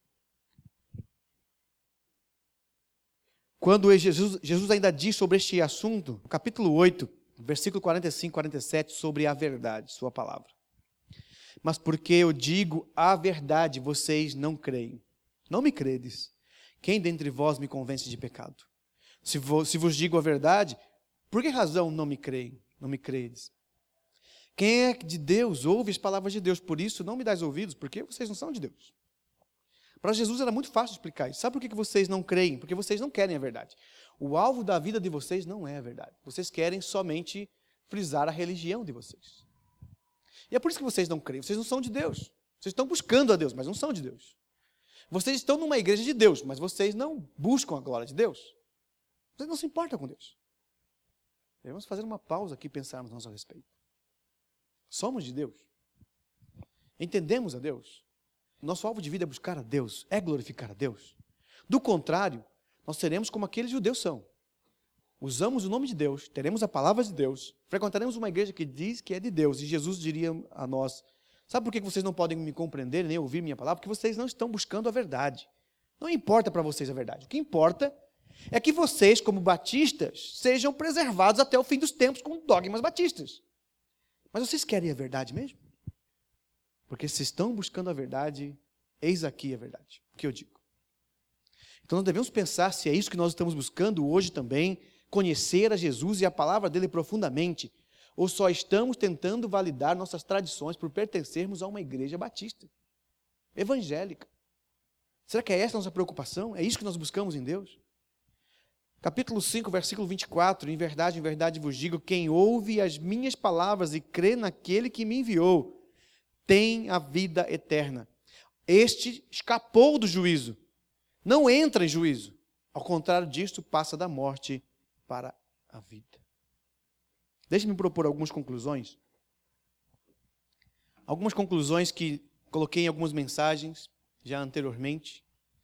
Quando Jesus ainda diz sobre este assunto, no capítulo 8, versículo 45 e 47, sobre a verdade, sua palavra. Mas porque eu digo a verdade, vocês não creem. Não me credes. Quem dentre vós me convence de pecado? Se vos digo a verdade, por que razão não me creem? Não me credes? Quem é de Deus ouve as palavras de Deus, por isso não me dais ouvidos, porque vocês não são de Deus. Para Jesus era muito fácil explicar isso. Sabe por que vocês não creem? Porque vocês não querem a verdade. O alvo da vida de vocês não é a verdade. Vocês querem somente frisar a religião de vocês. E é por isso que vocês não creem. Vocês não são de Deus. Vocês estão buscando a Deus, mas não são de Deus. Vocês estão numa igreja de Deus, mas vocês não buscam a glória de Deus. Vocês não se importam com Deus. Devemos fazer uma pausa aqui e pensarmos a nosso respeito. Somos de Deus. Entendemos a Deus. Nosso alvo de vida é buscar a Deus, é glorificar a Deus. Do contrário, nós seremos como aqueles judeus são. Usamos o nome de Deus, teremos a palavra de Deus, frequentaremos uma igreja que diz que é de Deus, e Jesus diria a nós, sabe por que vocês não podem me compreender, nem ouvir minha palavra? Porque vocês não estão buscando a verdade. Não importa para vocês a verdade. O que importa é que vocês, como batistas, sejam preservados até o fim dos tempos com dogmas batistas. Mas vocês querem a verdade mesmo? Porque se estão buscando a verdade, eis aqui a verdade, o que eu digo. Então nós devemos pensar se é isso que nós estamos buscando hoje também, conhecer a Jesus e a palavra dele profundamente, ou só estamos tentando validar nossas tradições por pertencermos a uma igreja batista, evangélica. Será que é essa a nossa preocupação? É isso que nós buscamos em Deus? Capítulo 5, versículo 24, em verdade vos digo, quem ouve as minhas palavras e crê naquele que me enviou, tem a vida eterna. Este escapou do juízo, não entra em juízo. Ao contrário disto, passa da morte para a vida. Deixe-me propor algumas conclusões. Algumas conclusões que coloquei em algumas mensagens já anteriormente.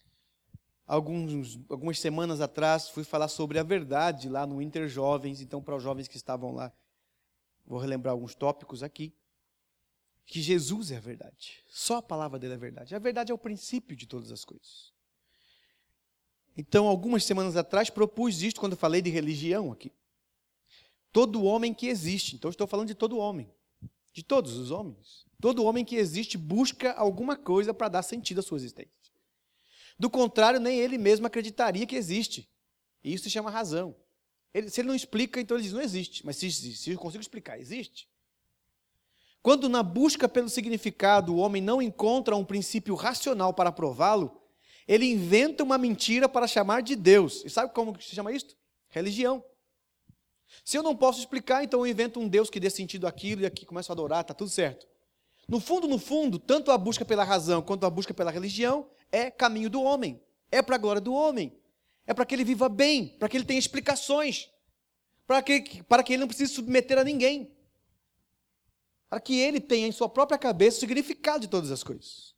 Algumas semanas atrás fui falar sobre a verdade lá no Inter Jovens. Então, para os jovens que estavam lá, vou relembrar alguns tópicos aqui. Que Jesus é a verdade. Só a palavra dele é a verdade. A verdade é o princípio de todas as coisas. Então, algumas semanas atrás, propus isto quando eu falei de religião aqui. Todo homem que existe. Então, estou falando de todo homem. De todos os homens. Todo homem que existe busca alguma coisa para dar sentido à sua existência. Do contrário, nem ele mesmo acreditaria que existe. E isso se chama razão. Se ele não explica, então ele diz, não existe. Mas se eu consigo explicar, existe. Quando na busca pelo significado o homem não encontra um princípio racional para prová-lo, ele inventa uma mentira para chamar de Deus. E sabe como se chama isso? Religião. Se eu não posso explicar, então eu invento um Deus que dê sentido àquilo e aqui começo a adorar, está tudo certo. No fundo, tanto a busca pela razão quanto a busca pela religião é caminho do homem, é para a glória do homem, é para que ele viva bem, para que ele tenha explicações, para que ele não precise submeter a ninguém, para que ele tenha em sua própria cabeça o significado de todas as coisas.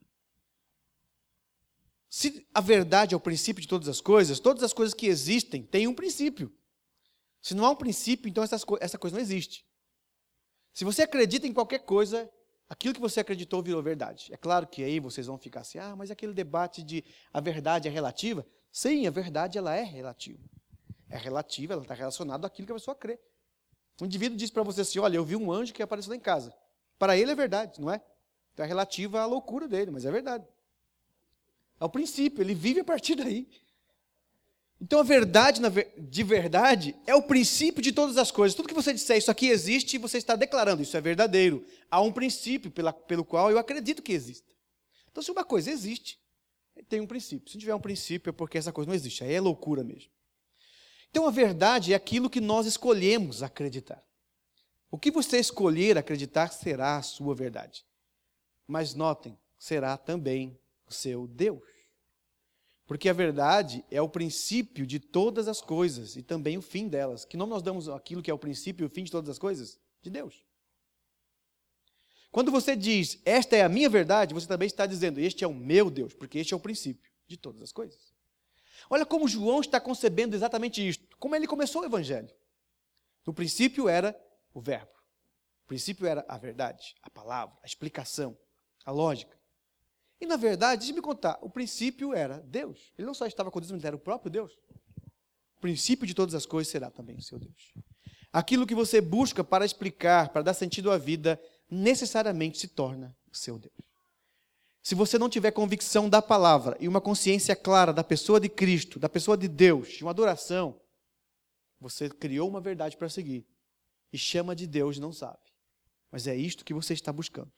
Se a verdade é o princípio de todas as coisas que existem têm um princípio. Se não há um princípio, então essa coisa não existe. Se você acredita em qualquer coisa, aquilo que você acreditou virou verdade. É claro que aí vocês vão ficar assim, mas aquele debate de a verdade é relativa? Sim, a verdade ela é relativa. É relativa, ela está relacionada àquilo que a pessoa crê. Um indivíduo diz para você assim, olha, eu vi um anjo que apareceu lá em casa. Para ele é verdade, não é? Então é relativa à loucura dele, mas é verdade. É o princípio, ele vive a partir daí. Então a verdade de verdade é o princípio de todas as coisas. Tudo que você disser, isso aqui existe, você está declarando, isso é verdadeiro. Há um princípio pelo qual eu acredito que exista. Então se uma coisa existe, tem um princípio. Se não tiver um princípio é porque essa coisa não existe, aí é loucura mesmo. Então a verdade é aquilo que nós escolhemos acreditar. O que você escolher acreditar será a sua verdade. Mas notem, será também o seu Deus. Porque a verdade é o princípio de todas as coisas e também o fim delas. Que nome nós damos aquilo que é o princípio e o fim de todas as coisas? De Deus. Quando você diz, esta é a minha verdade, você também está dizendo, este é o meu Deus, porque este é o princípio de todas as coisas. Olha como João está concebendo exatamente isto. Como ele começou o Evangelho. No princípio era o verbo. O princípio era a verdade, a palavra, a explicação, a lógica. E, na verdade, deixa-me contar, o princípio era Deus. Ele não só estava com Deus, mas era o próprio Deus. O princípio de todas as coisas será também o seu Deus. Aquilo que você busca para explicar, para dar sentido à vida, necessariamente se torna o seu Deus. Se você não tiver convicção da palavra e uma consciência clara da pessoa de Cristo, da pessoa de Deus, de uma adoração, você criou uma verdade para seguir e chama de Deus e não sabe. Mas é isto que você está buscando.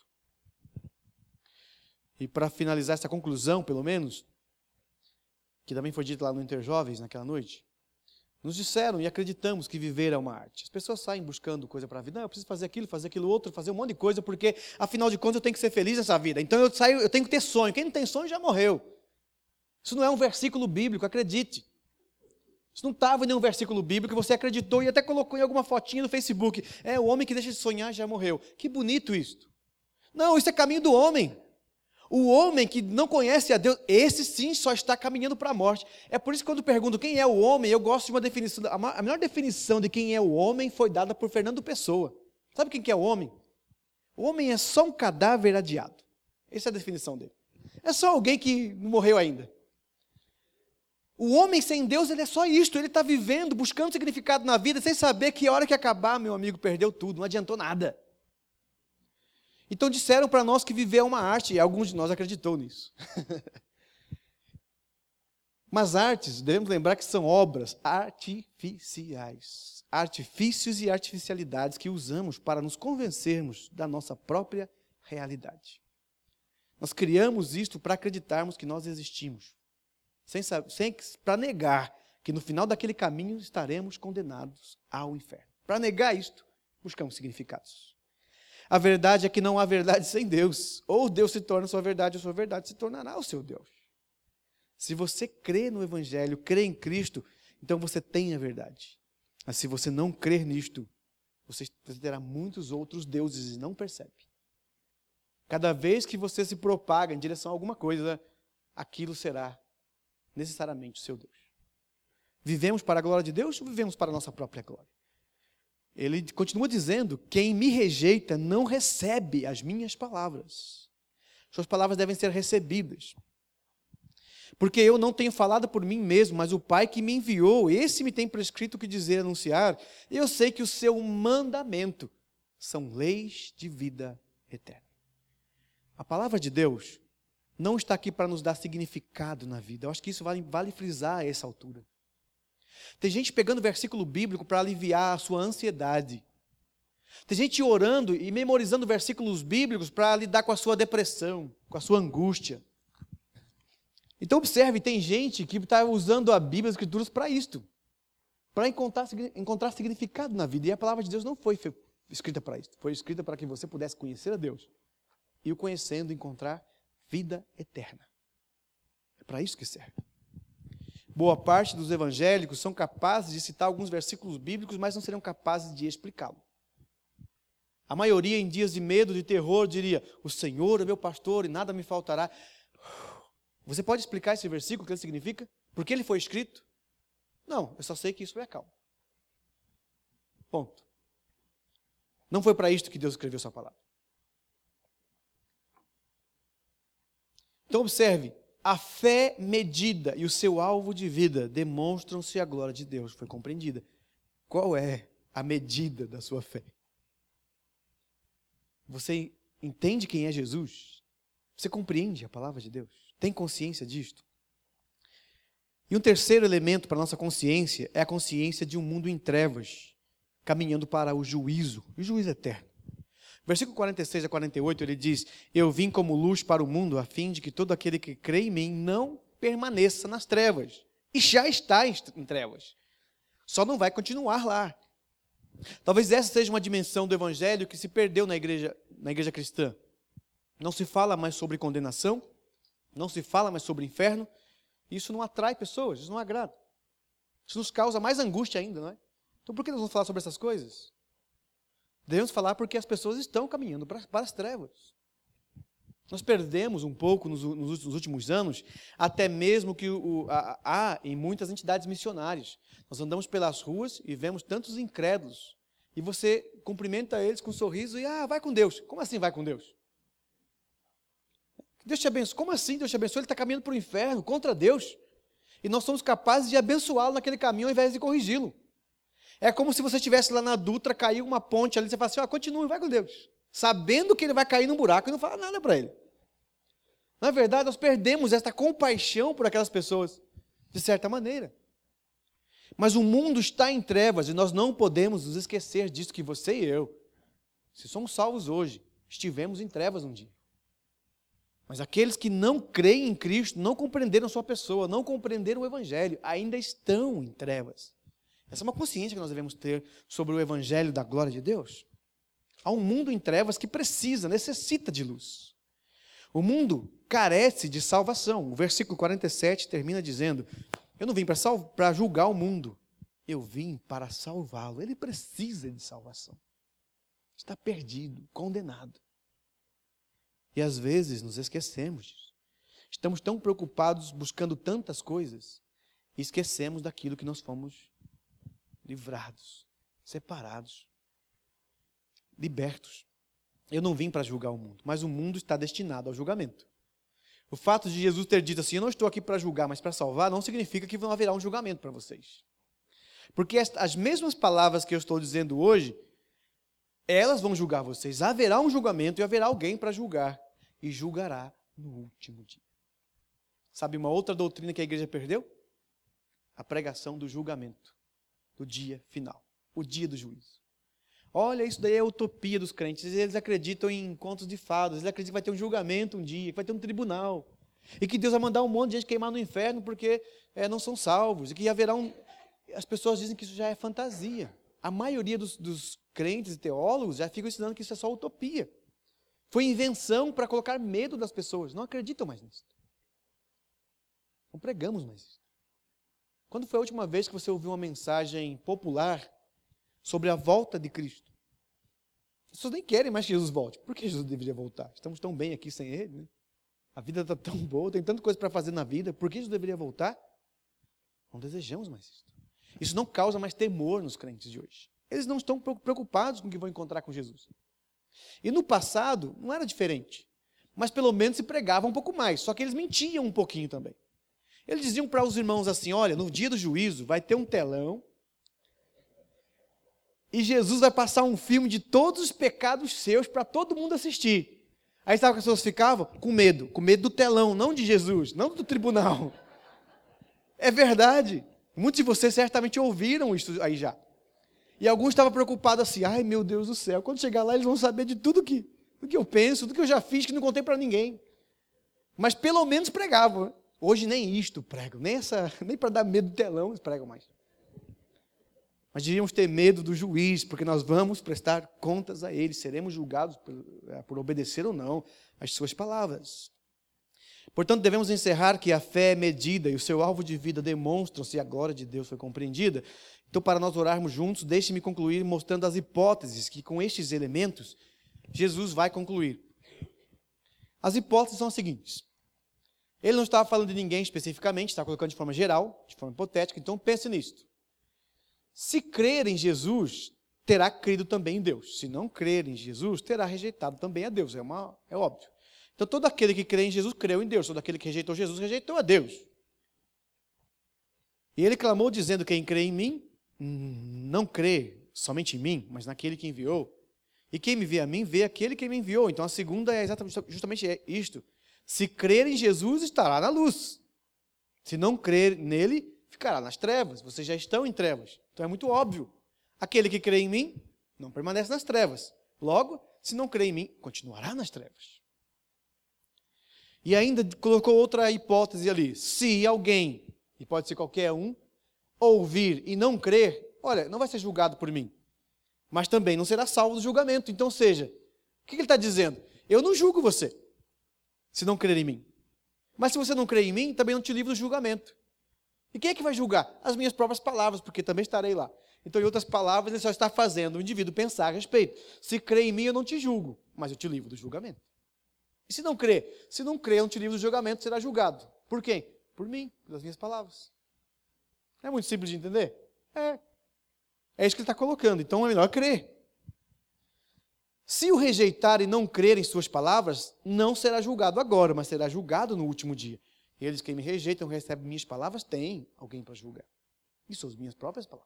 E para finalizar essa conclusão, pelo menos, que também foi dito lá no Interjovens naquela noite, nos disseram e acreditamos que viver é uma arte. As pessoas saem buscando coisa para a vida. Não, eu preciso fazer aquilo outro, fazer um monte de coisa, porque, afinal de contas, eu tenho que ser feliz nessa vida. Então eu tenho que ter sonho. Quem não tem sonho já morreu. Isso não é um versículo bíblico, acredite. Isso não estava em nenhum versículo bíblico, você acreditou e até colocou em alguma fotinha no Facebook. O homem que deixa de sonhar já morreu. Que bonito isso. Não, isso é caminho do homem. O homem que não conhece a Deus, esse sim só está caminhando para a morte. É por isso que quando pergunto quem é o homem, eu gosto de uma definição. A melhor definição de quem é o homem foi dada por Fernando Pessoa. Sabe quem que é o homem? O homem é só um cadáver adiado. Essa é a definição dele. É só alguém que não morreu ainda. O homem sem Deus, ele é só isto. Ele está vivendo, buscando significado na vida, sem saber que a hora que acabar, meu amigo, perdeu tudo, não adiantou nada. Então disseram para nós que viver é uma arte, e alguns de nós acreditou nisso. Mas artes, devemos lembrar que são obras artificiais. Artifícios e artificialidades que usamos para nos convencermos da nossa própria realidade. Nós criamos isto para acreditarmos que nós existimos. Para negar que no final daquele caminho estaremos condenados ao inferno. Para negar isto, buscamos significados. A verdade é que não há verdade sem Deus. Ou Deus se torna sua verdade, ou sua verdade se tornará o seu Deus. Se você crê no Evangelho, crê em Cristo, então você tem a verdade. Mas se você não crer nisto, você terá muitos outros deuses e não percebe. Cada vez que você se propaga em direção a alguma coisa, aquilo será necessariamente o seu Deus. Vivemos para a glória de Deus ou vivemos para a nossa própria glória? Ele continua dizendo, quem me rejeita não recebe as minhas palavras. Suas palavras devem ser recebidas. Porque eu não tenho falado por mim mesmo, mas o Pai que me enviou, esse me tem prescrito o que dizer e anunciar. E eu sei que o seu mandamento são leis de vida eterna. A palavra de Deus não está aqui para nos dar significado na vida. Eu acho que isso vale frisar a essa altura. Tem gente pegando versículo bíblico para aliviar a sua ansiedade. Tem gente orando e memorizando versículos bíblicos para lidar com a sua depressão, com a sua angústia. Então observe, tem gente que está usando a Bíblia, as Escrituras para isto. Para encontrar significado na vida. E a palavra de Deus não foi escrita para isso. Foi escrita para que você pudesse conhecer a Deus. E o conhecendo, encontrar vida eterna. É para isso que serve. Boa parte dos evangélicos são capazes de citar alguns versículos bíblicos, mas não serão capazes de explicá-lo. A maioria, em dias de medo, de terror, diria, o Senhor é meu pastor e nada me faltará. Você pode explicar esse versículo, o que ele significa? Por que ele foi escrito? Não, eu só sei que isso é calmo. Ponto. Não foi para isto que Deus escreveu sua palavra. Então observe, a fé medida e o seu alvo de vida demonstram se a glória de Deus foi compreendida. Qual é a medida da sua fé? Você entende quem é Jesus? Você compreende a palavra de Deus? Tem consciência disto? E um terceiro elemento para a nossa consciência é a consciência de um mundo em trevas, caminhando para o juízo, e o juízo eterno. Versículo 46 a 48, ele diz, eu vim como luz para o mundo, a fim de que todo aquele que crê em mim não permaneça nas trevas. E já está em trevas. Só não vai continuar lá. Talvez essa seja uma dimensão do evangelho que se perdeu na igreja cristã. Não se fala mais sobre condenação, não se fala mais sobre inferno. Isso não atrai pessoas, isso não agrada. Isso nos causa mais angústia ainda, não é? Então por que nós vamos falar sobre essas coisas? Devemos falar porque as pessoas estão caminhando para as trevas. Nós perdemos um pouco nos últimos anos, até mesmo que há em muitas entidades missionárias. Nós andamos pelas ruas e vemos tantos incrédulos. E você cumprimenta eles com um sorriso e, vai com Deus. Como assim vai com Deus? Deus te abençoe. Como assim Deus te abençoe? Ele está caminhando para o inferno, contra Deus. E nós somos capazes de abençoá-lo naquele caminho ao invés de corrigi-lo. É como se você estivesse lá na Dutra, caiu uma ponte ali, você fala assim, continue, vai com Deus. Sabendo que ele vai cair num buraco e não fala nada para ele. Na verdade, nós perdemos esta compaixão por aquelas pessoas, de certa maneira. Mas o mundo está em trevas e nós não podemos nos esquecer disso, que você e eu, se somos salvos hoje, estivemos em trevas um dia. Mas aqueles que não creem em Cristo, não compreenderam sua pessoa, não compreenderam o Evangelho, ainda estão em trevas. Essa é uma consciência que nós devemos ter sobre o Evangelho da glória de Deus. Há um mundo em trevas que necessita de luz. O mundo carece de salvação. O versículo 47 termina dizendo, eu não vim para julgar o mundo, eu vim para salvá-lo. Ele precisa de salvação. Está perdido, condenado. E às vezes nos esquecemos disso. Estamos tão preocupados buscando tantas coisas e esquecemos daquilo que nós fomos livrados, separados, libertos. Eu não vim para julgar o mundo, mas o mundo está destinado ao julgamento. O fato de Jesus ter dito assim, eu não estou aqui para julgar, mas para salvar, não significa que não haverá um julgamento para vocês. Porque as mesmas palavras que eu estou dizendo hoje, elas vão julgar vocês. Haverá um julgamento e haverá alguém para julgar. E julgará no último dia. Sabe uma outra doutrina que a igreja perdeu? A pregação do julgamento. Do dia final. O dia do juízo. Olha, isso daí é a utopia dos crentes. Eles acreditam em contos de fadas. Eles acreditam que vai ter um julgamento um dia, que vai ter um tribunal. E que Deus vai mandar um monte de gente queimar no inferno porque não são salvos. E que haverá As pessoas dizem que isso já é fantasia. A maioria dos crentes e teólogos já ficam ensinando que isso é só utopia. Foi invenção para colocar medo das pessoas. Não acreditam mais nisso. Não pregamos mais isso. Quando foi a última vez que você ouviu uma mensagem popular sobre a volta de Cristo? As pessoas nem querem mais que Jesus volte. Por que Jesus deveria voltar? Estamos tão bem aqui sem Ele, né? A vida está tão boa, tem tanta coisa para fazer na vida. Por que Jesus deveria voltar? Não desejamos mais isso. Isso não causa mais temor nos crentes de hoje. Eles não estão preocupados com o que vão encontrar com Jesus. E no passado, não era diferente. Mas pelo menos se pregava um pouco mais. Só que eles mentiam um pouquinho também. Eles diziam para os irmãos assim, olha, no dia do juízo vai ter um telão e Jesus vai passar um filme de todos os pecados seus para todo mundo assistir. Aí sabe que as pessoas ficavam? Com medo do telão, não de Jesus, não do tribunal. É verdade. Muitos de vocês certamente ouviram isso aí já. E alguns estavam preocupados assim, ai meu Deus do céu, quando chegar lá eles vão saber de tudo que eu penso, tudo que eu já fiz, que não contei para ninguém. Mas pelo menos pregavam. Hoje nem isto pregam, nem para dar medo do telão eles pregam mais. Mas devíamos ter medo do juiz, porque nós vamos prestar contas a ele, seremos julgados por obedecer ou não às suas palavras. Portanto, devemos encerrar que a fé é medida e o seu alvo de vida demonstram se a glória de Deus foi compreendida. Então, para nós orarmos juntos, deixe-me concluir mostrando as hipóteses que, com estes elementos, Jesus vai concluir. As hipóteses são as seguintes. Ele não estava falando de ninguém especificamente, está colocando de forma geral, de forma hipotética, então pense nisto. Se crer em Jesus, terá crido também em Deus. Se não crer em Jesus, terá rejeitado também a Deus. É óbvio. Então, todo aquele que crê em Jesus, creu em Deus. Todo aquele que rejeitou Jesus, rejeitou a Deus. E ele clamou dizendo, quem crê em mim, não crê somente em mim, mas naquele que enviou. E quem me vê a mim, vê aquele que me enviou. Então, a segunda é justamente isto. Se crer em Jesus, estará na luz. Se não crer nele, ficará nas trevas. Vocês já estão em trevas. Então, é muito óbvio. Aquele que crê em mim, não permanece nas trevas. Logo, se não crê em mim, continuará nas trevas. E ainda colocou outra hipótese ali. Se alguém, e pode ser qualquer um, ouvir e não crer, olha, não vai ser julgado por mim, mas também não será salvo do julgamento. Então, ou seja, o que ele está dizendo? Eu não julgo você, se não crer em mim. Mas se você não crer em mim, também não te livro do julgamento. E quem é que vai julgar? As minhas próprias palavras, porque também estarei lá. Então, em outras palavras, ele só está fazendo o indivíduo pensar a respeito. Se crer em mim, eu não te julgo, mas eu te livro do julgamento. E se não crer? Se não crer, eu não te livro do julgamento, será julgado. Por quem? Por mim, pelas minhas palavras. É muito simples de entender? É isso que ele está colocando. Então, é melhor crer. Se o rejeitar e não crer em suas palavras, não será julgado agora, mas será julgado no último dia. Eles que me rejeitam, recebem minhas palavras, têm alguém para julgar. E são as minhas próprias palavras.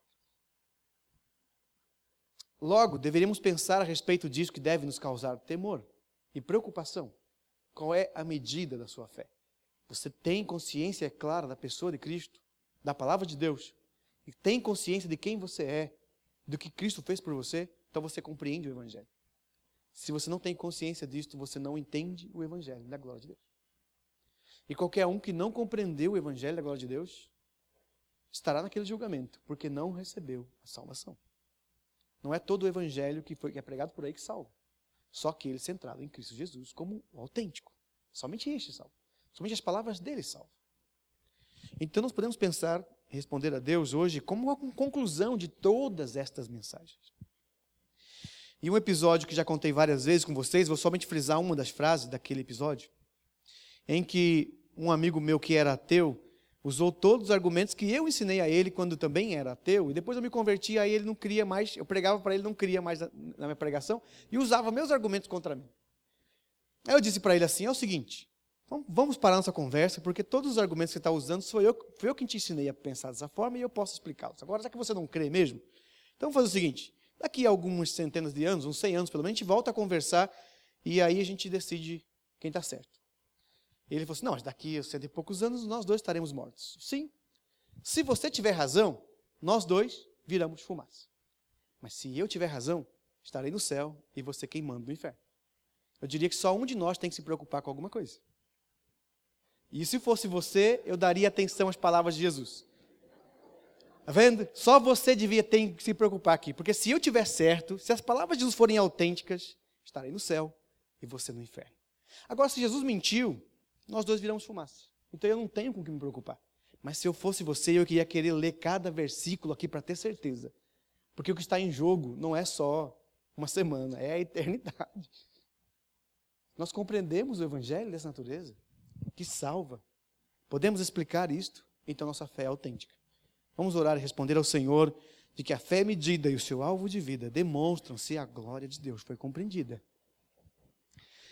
Logo, deveríamos pensar a respeito disso que deve nos causar temor e preocupação. Qual é a medida da sua fé? Você tem consciência clara da pessoa de Cristo, da palavra de Deus, e tem consciência de quem você é, do que Cristo fez por você, então você compreende o Evangelho. Se você não tem consciência disto, você não entende o Evangelho da glória de Deus. E qualquer um que não compreendeu o Evangelho da glória de Deus, estará naquele julgamento, porque não recebeu a salvação. Não é todo o Evangelho que é pregado por aí que salva. Só aquele centrado em Cristo Jesus como o autêntico. Somente este salva. Somente as palavras dele salvam. Então nós podemos pensar, responder a Deus hoje como uma conclusão de todas estas mensagens. E um episódio que já contei várias vezes com vocês, vou somente frisar uma das frases daquele episódio, em que um amigo meu que era ateu usou todos os argumentos que eu ensinei a ele quando também era ateu, e depois eu me converti, aí ele não queria mais, eu pregava para ele, não queria mais na minha pregação, e usava meus argumentos contra mim. Aí eu disse para ele assim, é o seguinte, vamos parar nossa conversa, porque todos os argumentos que você está usando, fui eu que te ensinei a pensar dessa forma, e eu posso explicá-los. Agora, já que você não crê mesmo, então vamos fazer o seguinte, daqui a algumas centenas de anos, uns 100 anos pelo menos, a gente volta a conversar, e aí a gente decide quem está certo. Ele falou assim, não, mas daqui a 100 e poucos anos nós dois estaremos mortos. Sim, se você tiver razão, nós dois viramos fumaça. Mas se eu tiver razão, estarei no céu e você queimando no inferno. Eu diria que só um de nós tem que se preocupar com alguma coisa. E se fosse você, eu daria atenção às palavras de Jesus. Está vendo? Só você devia ter que se preocupar aqui. Porque se eu tiver certo, se as palavras de Jesus forem autênticas, estarei no céu e você no inferno. Agora, se Jesus mentiu, nós dois viramos fumaça. Então eu não tenho com o que me preocupar. Mas se eu fosse você, eu ia querer ler cada versículo aqui para ter certeza. Porque o que está em jogo não é só uma semana, é a eternidade. Nós compreendemos o evangelho dessa natureza, que salva. Podemos explicar isto, então nossa fé é autêntica. Vamos orar e responder ao Senhor de que a fé medida e o seu alvo de vida demonstram se a glória de Deus foi compreendida.